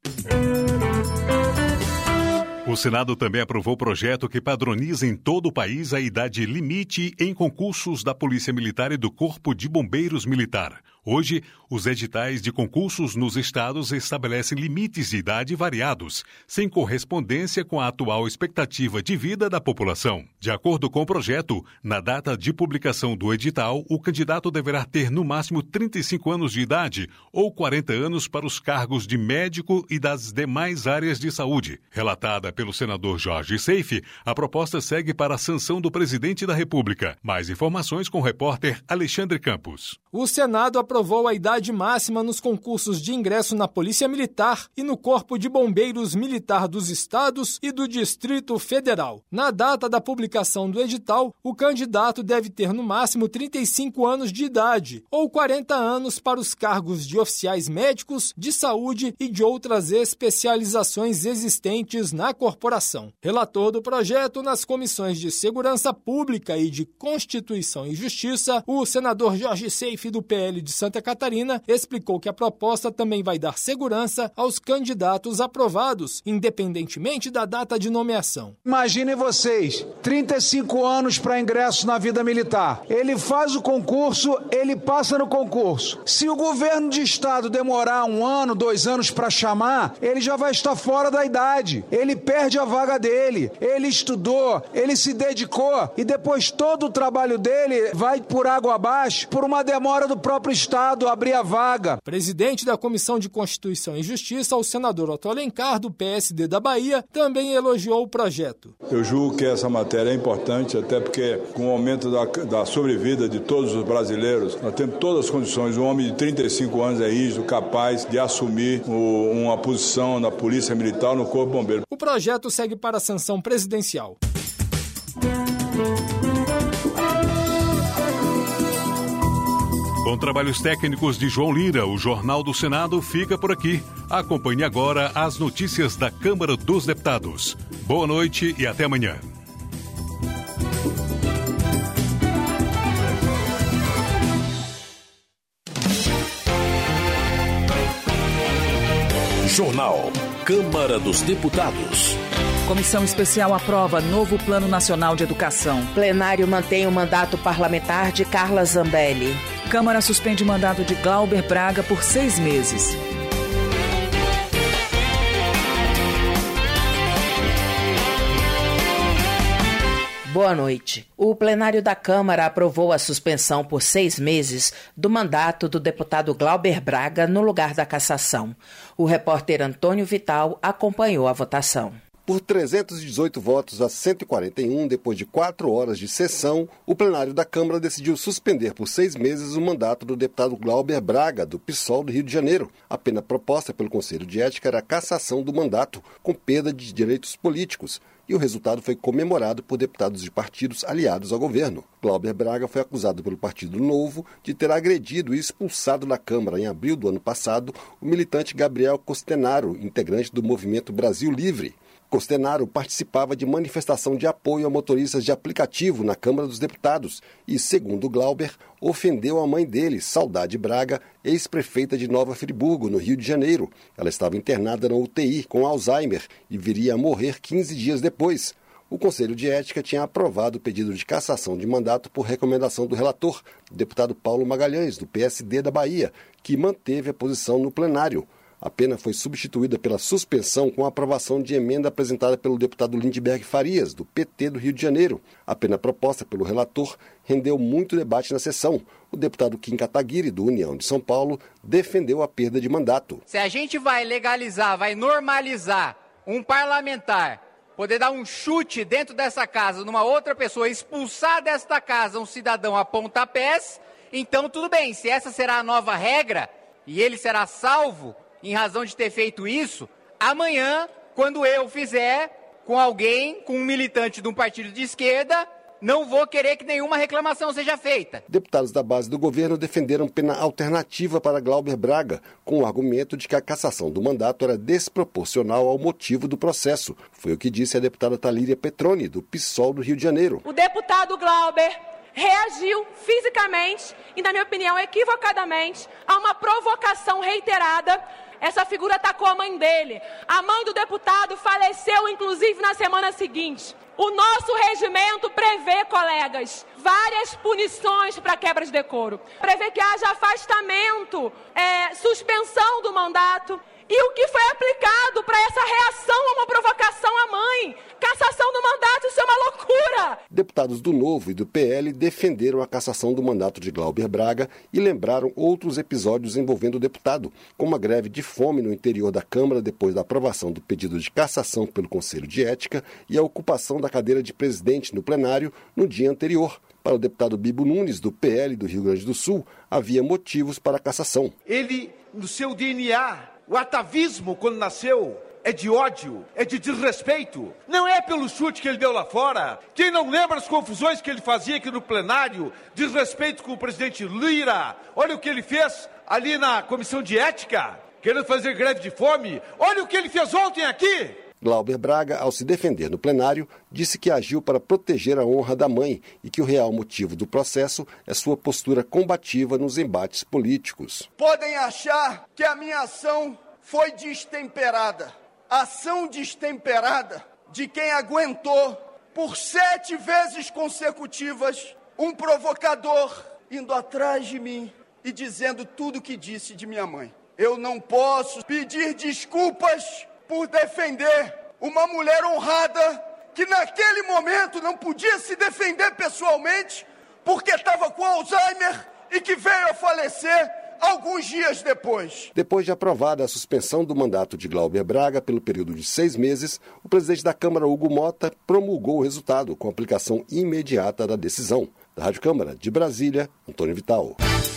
O Senado também aprovou o projeto que padroniza em todo o país a idade limite em concursos da Polícia Militar e do Corpo de Bombeiros Militar. Hoje, os editais de concursos nos estados estabelecem limites de idade variados, sem correspondência com a atual expectativa de vida da população. De acordo com o projeto, na data de publicação do edital, o candidato deverá ter no máximo trinta e cinco anos de idade ou quarenta anos para os cargos de médico e das demais áreas de saúde. Relatada pelo senador Jorge Seife, a proposta segue para a sanção do presidente da República. Mais informações com o repórter Alexandre Campos. O Senado aprovou aprovou a idade máxima nos concursos de ingresso na Polícia Militar e no Corpo de Bombeiros Militar dos Estados e do Distrito Federal. Na data da publicação do edital, o candidato deve ter no máximo trinta e cinco anos de idade ou quarenta anos para os cargos de oficiais médicos, de saúde e de outras especializações existentes na corporação. Relator do projeto nas comissões de Segurança Pública e de Constituição e Justiça, o senador Jorge Seife, do P L de Santa Catarina, explicou que a proposta também vai dar segurança aos candidatos aprovados, independentemente da data de nomeação. Imaginem vocês, trinta e cinco anos para ingresso na vida militar. Ele faz o concurso, ele passa no concurso. Se o governo de estado demorar um ano, dois anos para chamar, ele já vai estar fora da idade. Ele perde a vaga dele. Ele estudou, ele se dedicou e depois todo o trabalho dele vai por água abaixo por uma demora do próprio estado abrir a vaga. Presidente da Comissão de Constituição e Justiça, o senador Otto Alencar, do P S D da Bahia, também elogiou o projeto. Eu julgo que essa matéria é importante, até porque com o aumento da, da sobrevida de todos os brasileiros, nós temos todas as condições. Um homem de trinta e cinco anos é rígido, capaz de assumir o, uma posição na Polícia Militar, no Corpo de Bombeiros. O projeto segue para a sanção presidencial. Com trabalhos técnicos de João Lira, o Jornal do Senado fica por aqui. Acompanhe agora as notícias da Câmara dos Deputados. Boa noite e até amanhã. Jornal Câmara dos Deputados. Comissão Especial aprova novo Plano Nacional de Educação. Plenário mantém o mandato parlamentar de Carla Zambelli. Câmara suspende o mandato de Glauber Braga por seis meses. Boa noite. O plenário da Câmara aprovou a suspensão por seis meses do mandato do deputado Glauber Braga no lugar da cassação. O repórter Antônio Vital acompanhou a votação. Por trezentos e dezoito votos a cento e quarenta e um, depois de quatro horas de sessão, o plenário da Câmara decidiu suspender por seis meses o mandato do deputado Glauber Braga, do PSOL do Rio de Janeiro. A pena proposta pelo Conselho de Ética era a cassação do mandato, com perda de direitos políticos, e o resultado foi comemorado por deputados de partidos aliados ao governo. Glauber Braga foi acusado pelo Partido Novo de ter agredido e expulsado da Câmara, em abril do ano passado, o militante Gabriel Costenaro, integrante do Movimento Brasil Livre. Costenaro participava de manifestação de apoio a motoristas de aplicativo na Câmara dos Deputados e, segundo Glauber, ofendeu a mãe dele, Saudade Braga, ex-prefeita de Nova Friburgo, no Rio de Janeiro. Ela estava internada na U T I com Alzheimer e viria a morrer quinze dias depois. O Conselho de Ética tinha aprovado o pedido de cassação de mandato por recomendação do relator, o deputado Paulo Magalhães, do P S D da Bahia, que manteve a posição no plenário. A pena foi substituída pela suspensão com a aprovação de emenda apresentada pelo deputado Lindbergh Farias, do P T do Rio de Janeiro. A pena proposta pelo relator rendeu muito debate na sessão. O deputado Kim Kataguiri, do União de São Paulo, defendeu a perda de mandato. Se a gente vai legalizar, vai normalizar um parlamentar poder dar um chute dentro dessa casa numa outra pessoa, expulsar desta casa um cidadão a pontapés, então tudo bem, se essa será a nova regra e ele será salvo em razão de ter feito isso, amanhã, quando eu fizer com alguém, com um militante de um partido de esquerda, não vou querer que nenhuma reclamação seja feita. Deputados da base do governo defenderam pena alternativa para Glauber Braga, com o argumento de que a cassação do mandato era desproporcional ao motivo do processo. Foi o que disse a deputada Talíria Petroni, do PSOL do Rio de Janeiro. O deputado Glauber reagiu fisicamente e, na minha opinião, equivocadamente, a uma provocação reiterada. Essa figura atacou a mãe dele. A mãe do deputado faleceu, inclusive, na semana seguinte. O nosso regimento prevê, colegas, várias punições para quebra de decoro. Prevê que haja afastamento, é, suspensão do mandato E o que foi aplicado para essa reação a uma provocação à mãe? Cassação do mandato, isso é uma loucura! Deputados do Novo e do P L defenderam a cassação do mandato de Glauber Braga e lembraram outros episódios envolvendo o deputado, como a greve de fome no interior da Câmara depois da aprovação do pedido de cassação pelo Conselho de Ética e a ocupação da cadeira de presidente no plenário no dia anterior. Para o deputado Bibo Nunes, do P L do Rio Grande do Sul, havia motivos para a cassação. Ele, no seu D N A, o atavismo, quando nasceu, é de ódio, é de desrespeito. Não é pelo chute que ele deu lá fora. Quem não lembra as confusões que ele fazia aqui no plenário, desrespeito com o presidente Lira. Olha o que ele fez ali na comissão de ética, querendo fazer greve de fome. Olha o que ele fez ontem aqui. Glauber Braga, ao se defender no plenário, disse que agiu para proteger a honra da mãe e que o real motivo do processo é sua postura combativa nos embates políticos. Podem achar que a minha ação foi destemperada. Ação destemperada de quem aguentou por sete vezes consecutivas um provocador indo atrás de mim e dizendo tudo o que disse de minha mãe. Eu não posso pedir desculpas por defender uma mulher honrada que naquele momento não podia se defender pessoalmente porque estava com Alzheimer e que veio a falecer alguns dias depois. Depois de aprovada a suspensão do mandato de Glauber Braga pelo período de seis meses, o presidente da Câmara, Hugo Mota, promulgou o resultado com aplicação imediata da decisão. Da Rádio Câmara de Brasília, Antônio Vital.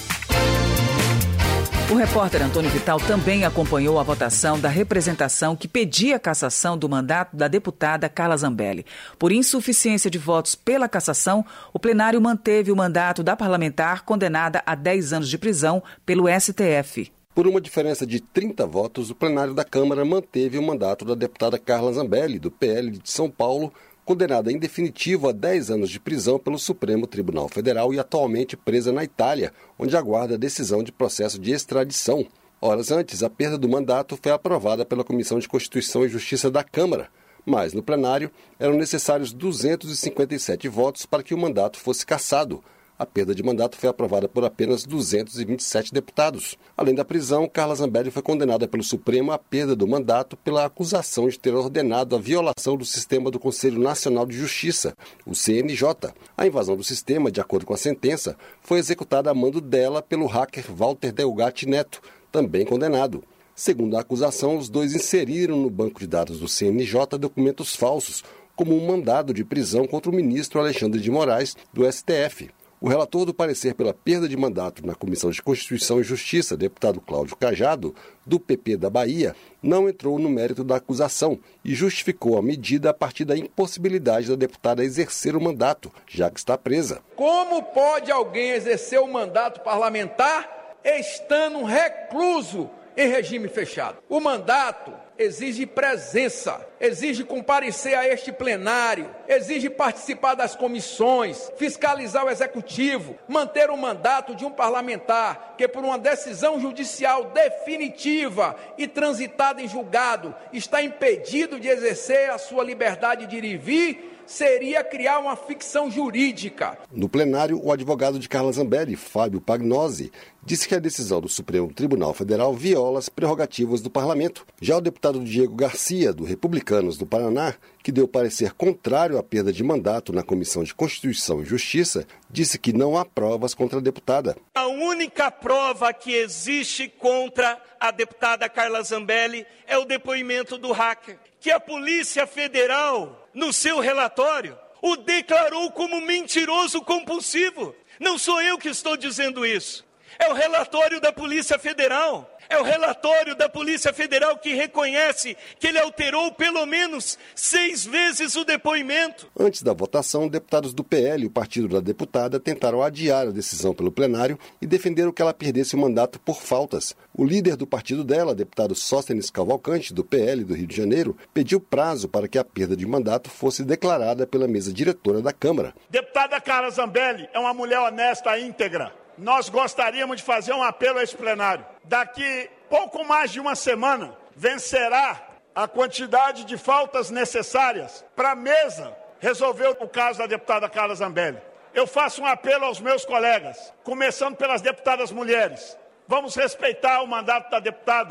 O repórter Antônio Vital também acompanhou a votação da representação que pedia a cassação do mandato da deputada Carla Zambelli. Por insuficiência de votos pela cassação, o plenário manteve o mandato da parlamentar condenada a dez anos de prisão pelo S T F. Por uma diferença de trinta votos, o plenário da Câmara manteve o mandato da deputada Carla Zambelli, do P L de São Paulo, condenada em definitivo a dez anos de prisão pelo Supremo Tribunal Federal e atualmente presa na Itália, onde aguarda a decisão de processo de extradição. Horas antes, a perda do mandato foi aprovada pela Comissão de Constituição e Justiça da Câmara, mas no plenário eram necessários duzentos e cinquenta e sete votos para que o mandato fosse cassado. A perda de mandato foi aprovada por apenas duzentos e vinte e sete deputados. Além da prisão, Carla Zambelli foi condenada pelo Supremo à perda do mandato pela acusação de ter ordenado a violação do sistema do Conselho Nacional de Justiça, o C N J. A invasão do sistema, de acordo com a sentença, foi executada a mando dela pelo hacker Walter Delgatti Neto, também condenado. Segundo a acusação, os dois inseriram no banco de dados do C N J documentos falsos, como um mandado de prisão contra o ministro Alexandre de Moraes, do S T F. O relator do parecer pela perda de mandato na Comissão de Constituição e Justiça, deputado Cláudio Cajado, do P P da Bahia, não entrou no mérito da acusação e justificou a medida a partir da impossibilidade da deputada exercer o mandato, já que está presa. Como pode alguém exercer o mandato parlamentar estando recluso em regime fechado? O mandato exige presença, exige comparecer a este plenário, exige participar das comissões, fiscalizar o executivo, manter o mandato de um parlamentar que, por uma decisão judicial definitiva e transitada em julgado, está impedido de exercer a sua liberdade de ir e vir, seria criar uma ficção jurídica. No plenário, o advogado de Carla Zambelli, Fábio Pagnosi, disse que a decisão do Supremo Tribunal Federal viola as prerrogativas do parlamento. Já o deputado Diego Garcia, do Republicanos do Paraná, que deu parecer contrário à perda de mandato na Comissão de Constituição e Justiça, disse que não há provas contra a deputada. A única prova que existe contra a deputada Carla Zambelli é o depoimento do hacker, que a Polícia Federal, no seu relatório, o declarou como mentiroso compulsivo. Não sou eu que estou dizendo isso. É o relatório da Polícia Federal. É o relatório da Polícia Federal que reconhece que ele alterou pelo menos seis vezes o depoimento. Antes da votação, deputados do P L e o partido da deputada tentaram adiar a decisão pelo plenário e defenderam que ela perdesse o mandato por faltas. O líder do partido dela, deputado Sóstenes Cavalcante, do P L do Rio de Janeiro, pediu prazo para que a perda de mandato fosse declarada pela mesa diretora da Câmara. Deputada Carla Zambelli é uma mulher honesta e íntegra. Nós gostaríamos de fazer um apelo a esse plenário. Daqui pouco mais de uma semana, vencerá a quantidade de faltas necessárias para a mesa resolver o caso da deputada Carla Zambelli. Eu faço um apelo aos meus colegas, começando pelas deputadas mulheres. Vamos respeitar o mandato da deputada,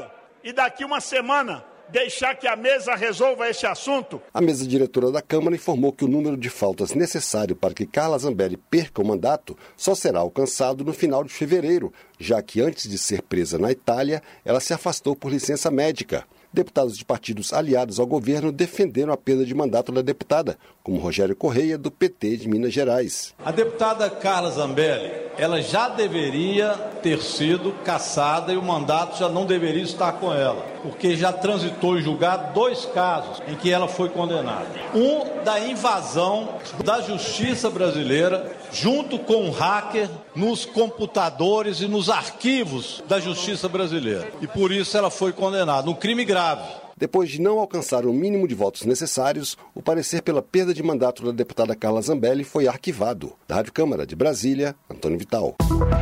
e daqui uma semana deixar que a mesa resolva esse assunto? A mesa diretora da Câmara informou que o número de faltas necessário para que Carla Zambelli perca o mandato só será alcançado no final de fevereiro, já que antes de ser presa na Itália, ela se afastou por licença médica. Deputados de partidos aliados ao governo defenderam a perda de mandato da deputada, como Rogério Correia, do P T de Minas Gerais. A deputada Carla Zambelli, ela já deveria ter sido cassada e o mandato já não deveria estar com ela, porque já transitou em julgado dois casos em que ela foi condenada. Um da invasão da justiça brasileira junto com um hacker nos computadores e nos arquivos da justiça brasileira. E por isso ela foi condenada, um crime grave. Depois de não alcançar o mínimo de votos necessários, o parecer pela perda de mandato da deputada Carla Zambelli foi arquivado. Da Rádio Câmara de Brasília, Antônio Vital.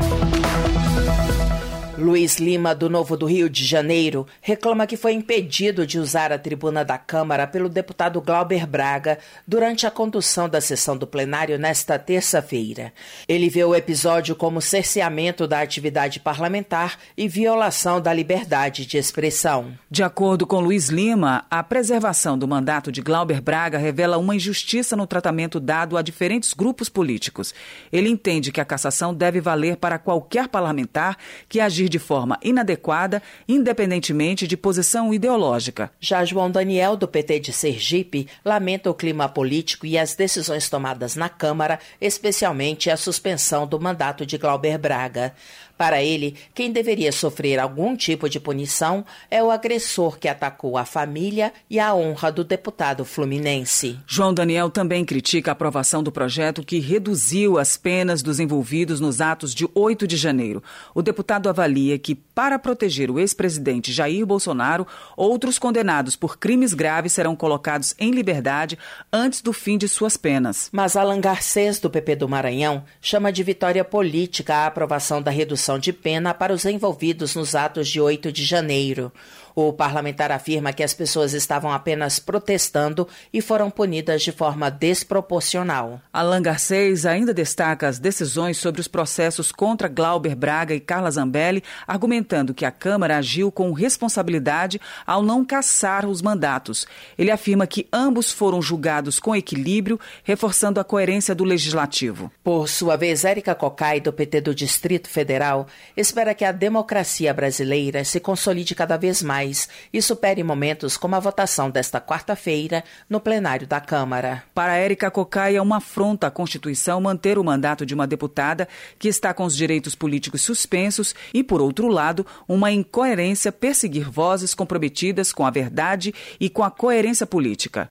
Luiz Lima, do Novo do Rio de Janeiro, reclama que foi impedido de usar a tribuna da Câmara pelo deputado Glauber Braga durante a condução da sessão do plenário nesta terça-feira. Ele vê o episódio como cerceamento da atividade parlamentar e violação da liberdade de expressão. De acordo com Luiz Lima, a preservação do mandato de Glauber Braga revela uma injustiça no tratamento dado a diferentes grupos políticos. Ele entende que a cassação deve valer para qualquer parlamentar que agir de forma inadequada, independentemente de posição ideológica. Já João Daniel, do P T de Sergipe, lamenta o clima político e as decisões tomadas na Câmara, especialmente a suspensão do mandato de Glauber Braga. Para ele, quem deveria sofrer algum tipo de punição é o agressor que atacou a família e a honra do deputado fluminense. João Daniel também critica a aprovação do projeto que reduziu as penas dos envolvidos nos atos de oito de janeiro. O deputado avalia que, para proteger o ex-presidente Jair Bolsonaro, outros condenados por crimes graves serão colocados em liberdade antes do fim de suas penas. Mas Alan Garcês, do P P do Maranhão, chama de vitória política a aprovação da redução de pena para os envolvidos nos atos de oito de janeiro. O parlamentar afirma que as pessoas estavam apenas protestando e foram punidas de forma desproporcional. Alan Garcês ainda destaca as decisões sobre os processos contra Glauber Braga e Carla Zambelli, argumentando que a Câmara agiu com responsabilidade ao não cassar os mandatos. Ele afirma que ambos foram julgados com equilíbrio, reforçando a coerência do Legislativo. Por sua vez, Érica Cocai, do P T do Distrito Federal, espera que a democracia brasileira se consolide cada vez mais e supere momentos como a votação desta quarta-feira no plenário da Câmara. Para Érica Cocai, é uma afronta à Constituição manter o mandato de uma deputada que está com os direitos políticos suspensos e, por outro lado, uma incoerência perseguir vozes comprometidas com a verdade e com a coerência política.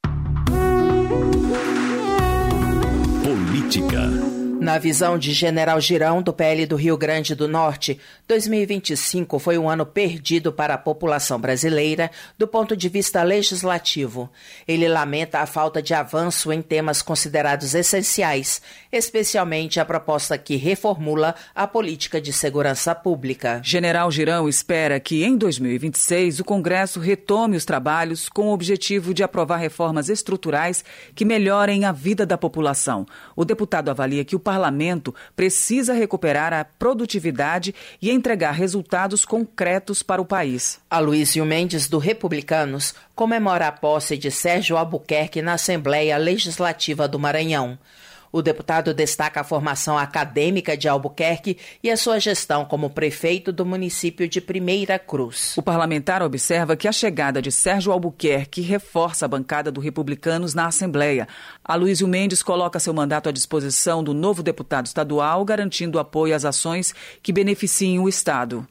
Política. Na visão de General Girão, do P L do Rio Grande do Norte, dois mil e vinte e cinco foi um ano perdido para a população brasileira do ponto de vista legislativo. Ele lamenta a falta de avanço em temas considerados essenciais, especialmente a proposta que reformula a política de segurança pública. General Girão espera que, em dois mil e vinte e seis, o Congresso retome os trabalhos com o objetivo de aprovar reformas estruturais que melhorem a vida da população. O deputado avalia que o parlamento precisa recuperar a produtividade e entregar resultados concretos para o país. Aloysio Mendes, do Republicanos, comemora a posse de Sérgio Albuquerque na Assembleia Legislativa do Maranhão. O deputado destaca a formação acadêmica de Albuquerque e a sua gestão como prefeito do município de Primeira Cruz. O parlamentar observa que a chegada de Sérgio Albuquerque reforça a bancada do Republicanos na Assembleia. Aloysio Mendes coloca seu mandato à disposição do novo deputado estadual, garantindo apoio às ações que beneficiem o Estado.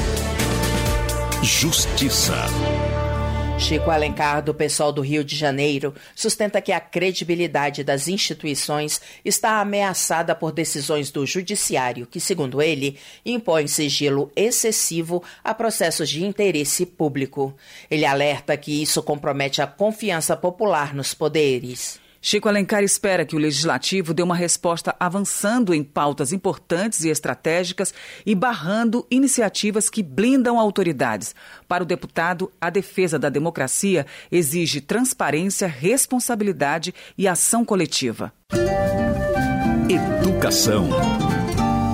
Justiça. Chico Alencar, do PSOL do Rio de Janeiro, sustenta que a credibilidade das instituições está ameaçada por decisões do Judiciário, que, segundo ele, impõe sigilo excessivo a processos de interesse público. Ele alerta que isso compromete a confiança popular nos poderes. Chico Alencar espera que o Legislativo dê uma resposta avançando em pautas importantes e estratégicas e barrando iniciativas que blindam autoridades. Para o deputado, a defesa da democracia exige transparência, responsabilidade e ação coletiva. Educação.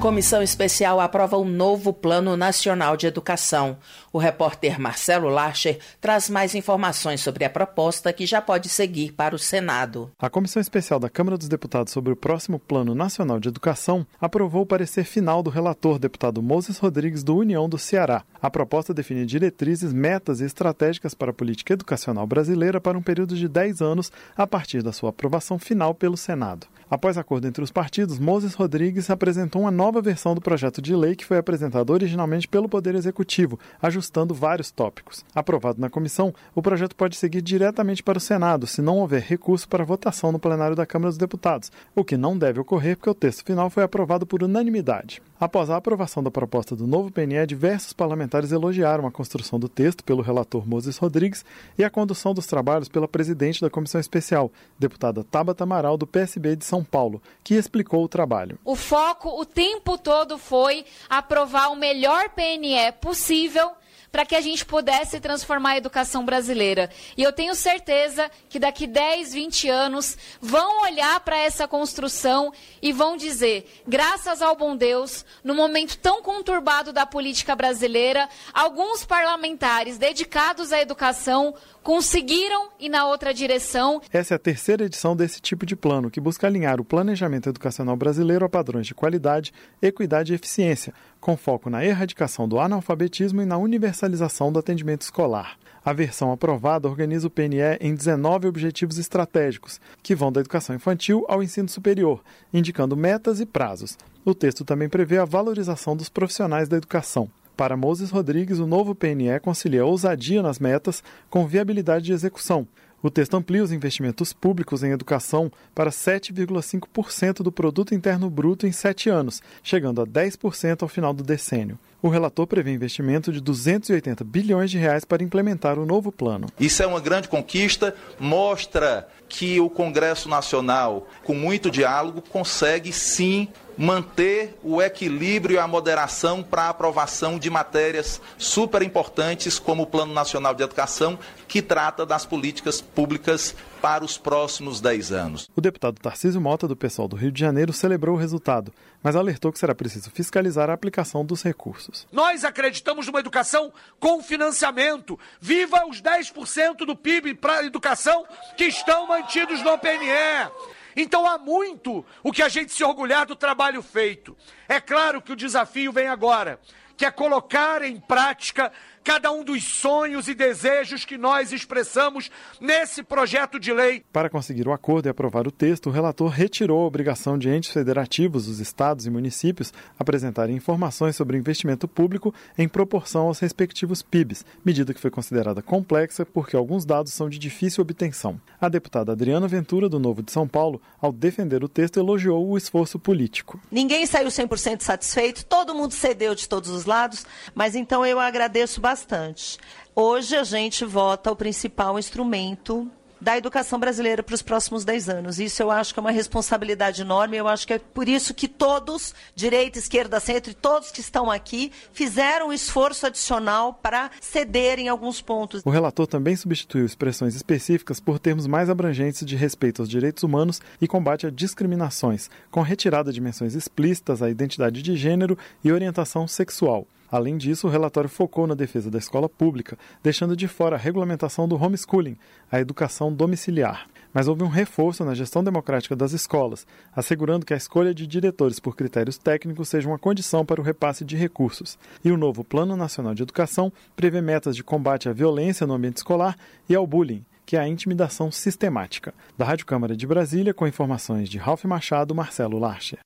Comissão especial aprova um novo Plano Nacional de Educação. O repórter Marcelo Larcher traz mais informações sobre a proposta que já pode seguir para o Senado. A Comissão Especial da Câmara dos Deputados sobre o próximo Plano Nacional de Educação aprovou o parecer final do relator, deputado Moses Rodrigues, do União do Ceará. A proposta define diretrizes, metas e estratégicas para a política educacional brasileira para um período de dez anos a partir da sua aprovação final pelo Senado. Após acordo entre os partidos, Moses Rodrigues apresentou uma nova versão do projeto de lei que foi apresentado originalmente pelo Poder Executivo, ajustando vários tópicos. Aprovado na comissão, o projeto pode seguir diretamente para o Senado, se não houver recurso para votação no plenário da Câmara dos Deputados, o que não deve ocorrer porque o texto final foi aprovado por unanimidade. Após a aprovação da proposta do novo P N E, diversos parlamentares elogiaram a construção do texto pelo relator Moses Rodrigues e a condução dos trabalhos pela presidente da Comissão Especial, deputada Tabata Amaral, do P S B de São Paulo, que explicou o trabalho. O foco o tempo todo foi aprovar o melhor P N E possível para que a gente pudesse transformar a educação brasileira. E eu tenho certeza que daqui dez, vinte anos vão olhar para essa construção e vão dizer, graças ao bom Deus, no momento tão conturbado da política brasileira, alguns parlamentares dedicados à educação conseguiram ir na outra direção. Essa é a terceira edição desse tipo de plano, que busca alinhar o planejamento educacional brasileiro a padrões de qualidade, equidade e eficiência, com foco na erradicação do analfabetismo e na universalização do atendimento escolar. A versão aprovada organiza o P N E em dezenove objetivos estratégicos, que vão da educação infantil ao ensino superior, indicando metas e prazos. O texto também prevê a valorização dos profissionais da educação. Para Moses Rodrigues, o novo P N E concilia ousadia nas metas com viabilidade de execução. O texto amplia os investimentos públicos em educação para sete vírgula cinco por cento do Produto Interno Bruto em sete anos, chegando a dez por cento ao final do decênio. O relator prevê investimento de duzentos e oitenta bilhões de reais para implementar o novo plano. Isso é uma grande conquista, mostra que o Congresso Nacional, com muito diálogo, consegue sim manter o equilíbrio e a moderação para a aprovação de matérias super importantes como o Plano Nacional de Educação, que trata das políticas públicas para os próximos dez anos. O deputado Tarcísio Mota, do PSOL do Rio de Janeiro, celebrou o resultado, mas alertou que será preciso fiscalizar a aplicação dos recursos. Nós acreditamos numa educação com financiamento. Viva os dez por cento do P I B para a educação que estão mantidos no P N E. Então há muito o que a gente se orgulhar do trabalho feito. É claro que o desafio vem agora, que é colocar em prática cada um dos sonhos e desejos que nós expressamos nesse projeto de lei. Para conseguir o acordo e aprovar o texto, o relator retirou a obrigação de entes federativos, os estados e municípios, apresentarem informações sobre investimento público em proporção aos respectivos P I Bs, medida que foi considerada complexa porque alguns dados são de difícil obtenção. A deputada Adriana Ventura, do Novo de São Paulo, ao defender o texto, elogiou o esforço político. Ninguém saiu cem por cento satisfeito, todo mundo cedeu de todos os lados, mas então eu agradeço bastante. Bastante. Hoje a gente vota o principal instrumento da educação brasileira para os próximos dez anos. Isso eu acho que é uma responsabilidade enorme, eu acho que é por isso que todos, direita, esquerda, centro, e todos que estão aqui, fizeram um esforço adicional para ceder em alguns pontos. O relator também substituiu expressões específicas por termos mais abrangentes de respeito aos direitos humanos e combate a discriminações, com retirada de menções explícitas à identidade de gênero e orientação sexual. Além disso, o relatório focou na defesa da escola pública, deixando de fora a regulamentação do homeschooling, a educação domiciliar. Mas houve um reforço na gestão democrática das escolas, assegurando que a escolha de diretores por critérios técnicos seja uma condição para o repasse de recursos. E o novo Plano Nacional de Educação prevê metas de combate à violência no ambiente escolar e ao bullying, que é a intimidação sistemática. Da Rádio Câmara de Brasília, com informações de Ralf Machado, Marcelo Larcher.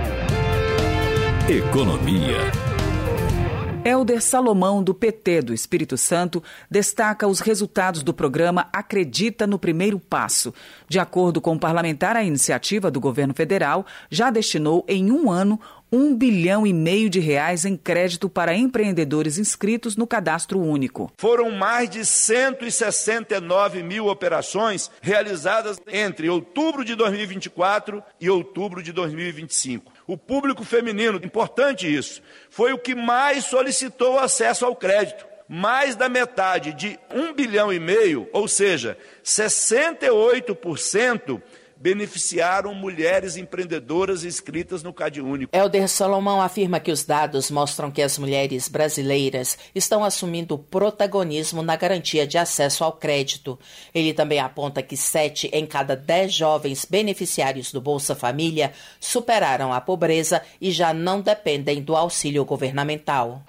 Economia. Helder Salomão, do P T do Espírito Santo, destaca os resultados do programa Acredita no Primeiro Passo. De acordo com o parlamentar, a iniciativa do governo federal já destinou em um ano um bilhão e meio de reais em crédito para empreendedores inscritos no Cadastro Único. Foram mais de cento e sessenta e nove mil operações realizadas entre outubro de dois mil e vinte e quatro e outubro de dois mil e vinte e cinco. O público feminino, importante isso, foi o que mais solicitou acesso ao crédito. Mais da metade de um bilhão e meio, ou seja, sessenta e oito por cento beneficiaram mulheres empreendedoras inscritas no CadÚnico. Helder Salomão afirma que os dados mostram que as mulheres brasileiras estão assumindo protagonismo na garantia de acesso ao crédito. Ele também aponta que sete em cada dez jovens beneficiários do Bolsa Família superaram a pobreza e já não dependem do auxílio governamental.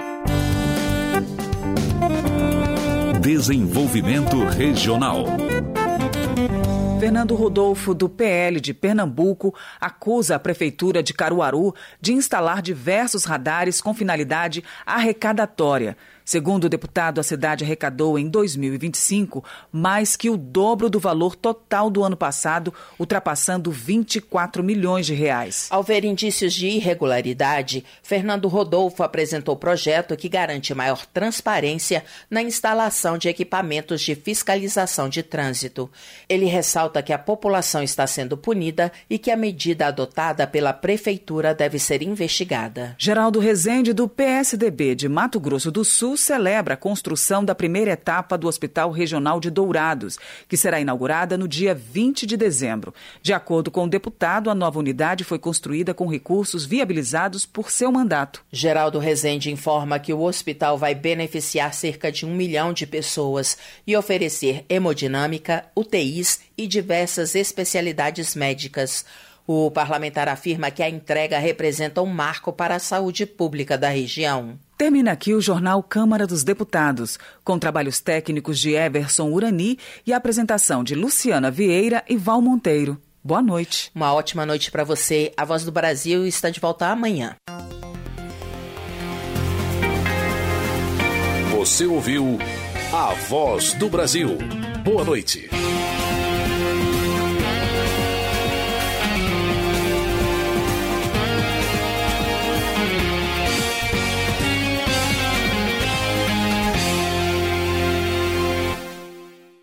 Desenvolvimento Regional. Fernando Rodolfo, do P L de Pernambuco, acusa a Prefeitura de Caruaru de instalar diversos radares com finalidade arrecadatória. Segundo o deputado, a cidade arrecadou em dois mil e vinte e cinco mais que o dobro do valor total do ano passado, ultrapassando vinte e quatro milhões de reais. Ao ver indícios de irregularidade, Fernando Rodolfo apresentou projeto que garante maior transparência na instalação de equipamentos de fiscalização de trânsito. Ele ressalta que a população está sendo punida e que a medida adotada pela Prefeitura deve ser investigada. Geraldo Rezende, do P S D B de Mato Grosso do Sul, celebra a construção da primeira etapa do Hospital Regional de Dourados, que será inaugurada no dia vinte de dezembro. De acordo com o deputado, a nova unidade foi construída com recursos viabilizados por seu mandato. Geraldo Rezende informa que o hospital vai beneficiar cerca de um milhão de pessoas e oferecer hemodinâmica, U T Is e diversas especialidades médicas. O parlamentar afirma que a entrega representa um marco para a saúde pública da região. Termina aqui o jornal Câmara dos Deputados, com trabalhos técnicos de Everson Urani e a apresentação de Luciana Vieira e Val Monteiro. Boa noite. Uma ótima noite para você. A Voz do Brasil está de volta amanhã. Você ouviu A Voz do Brasil. Boa noite.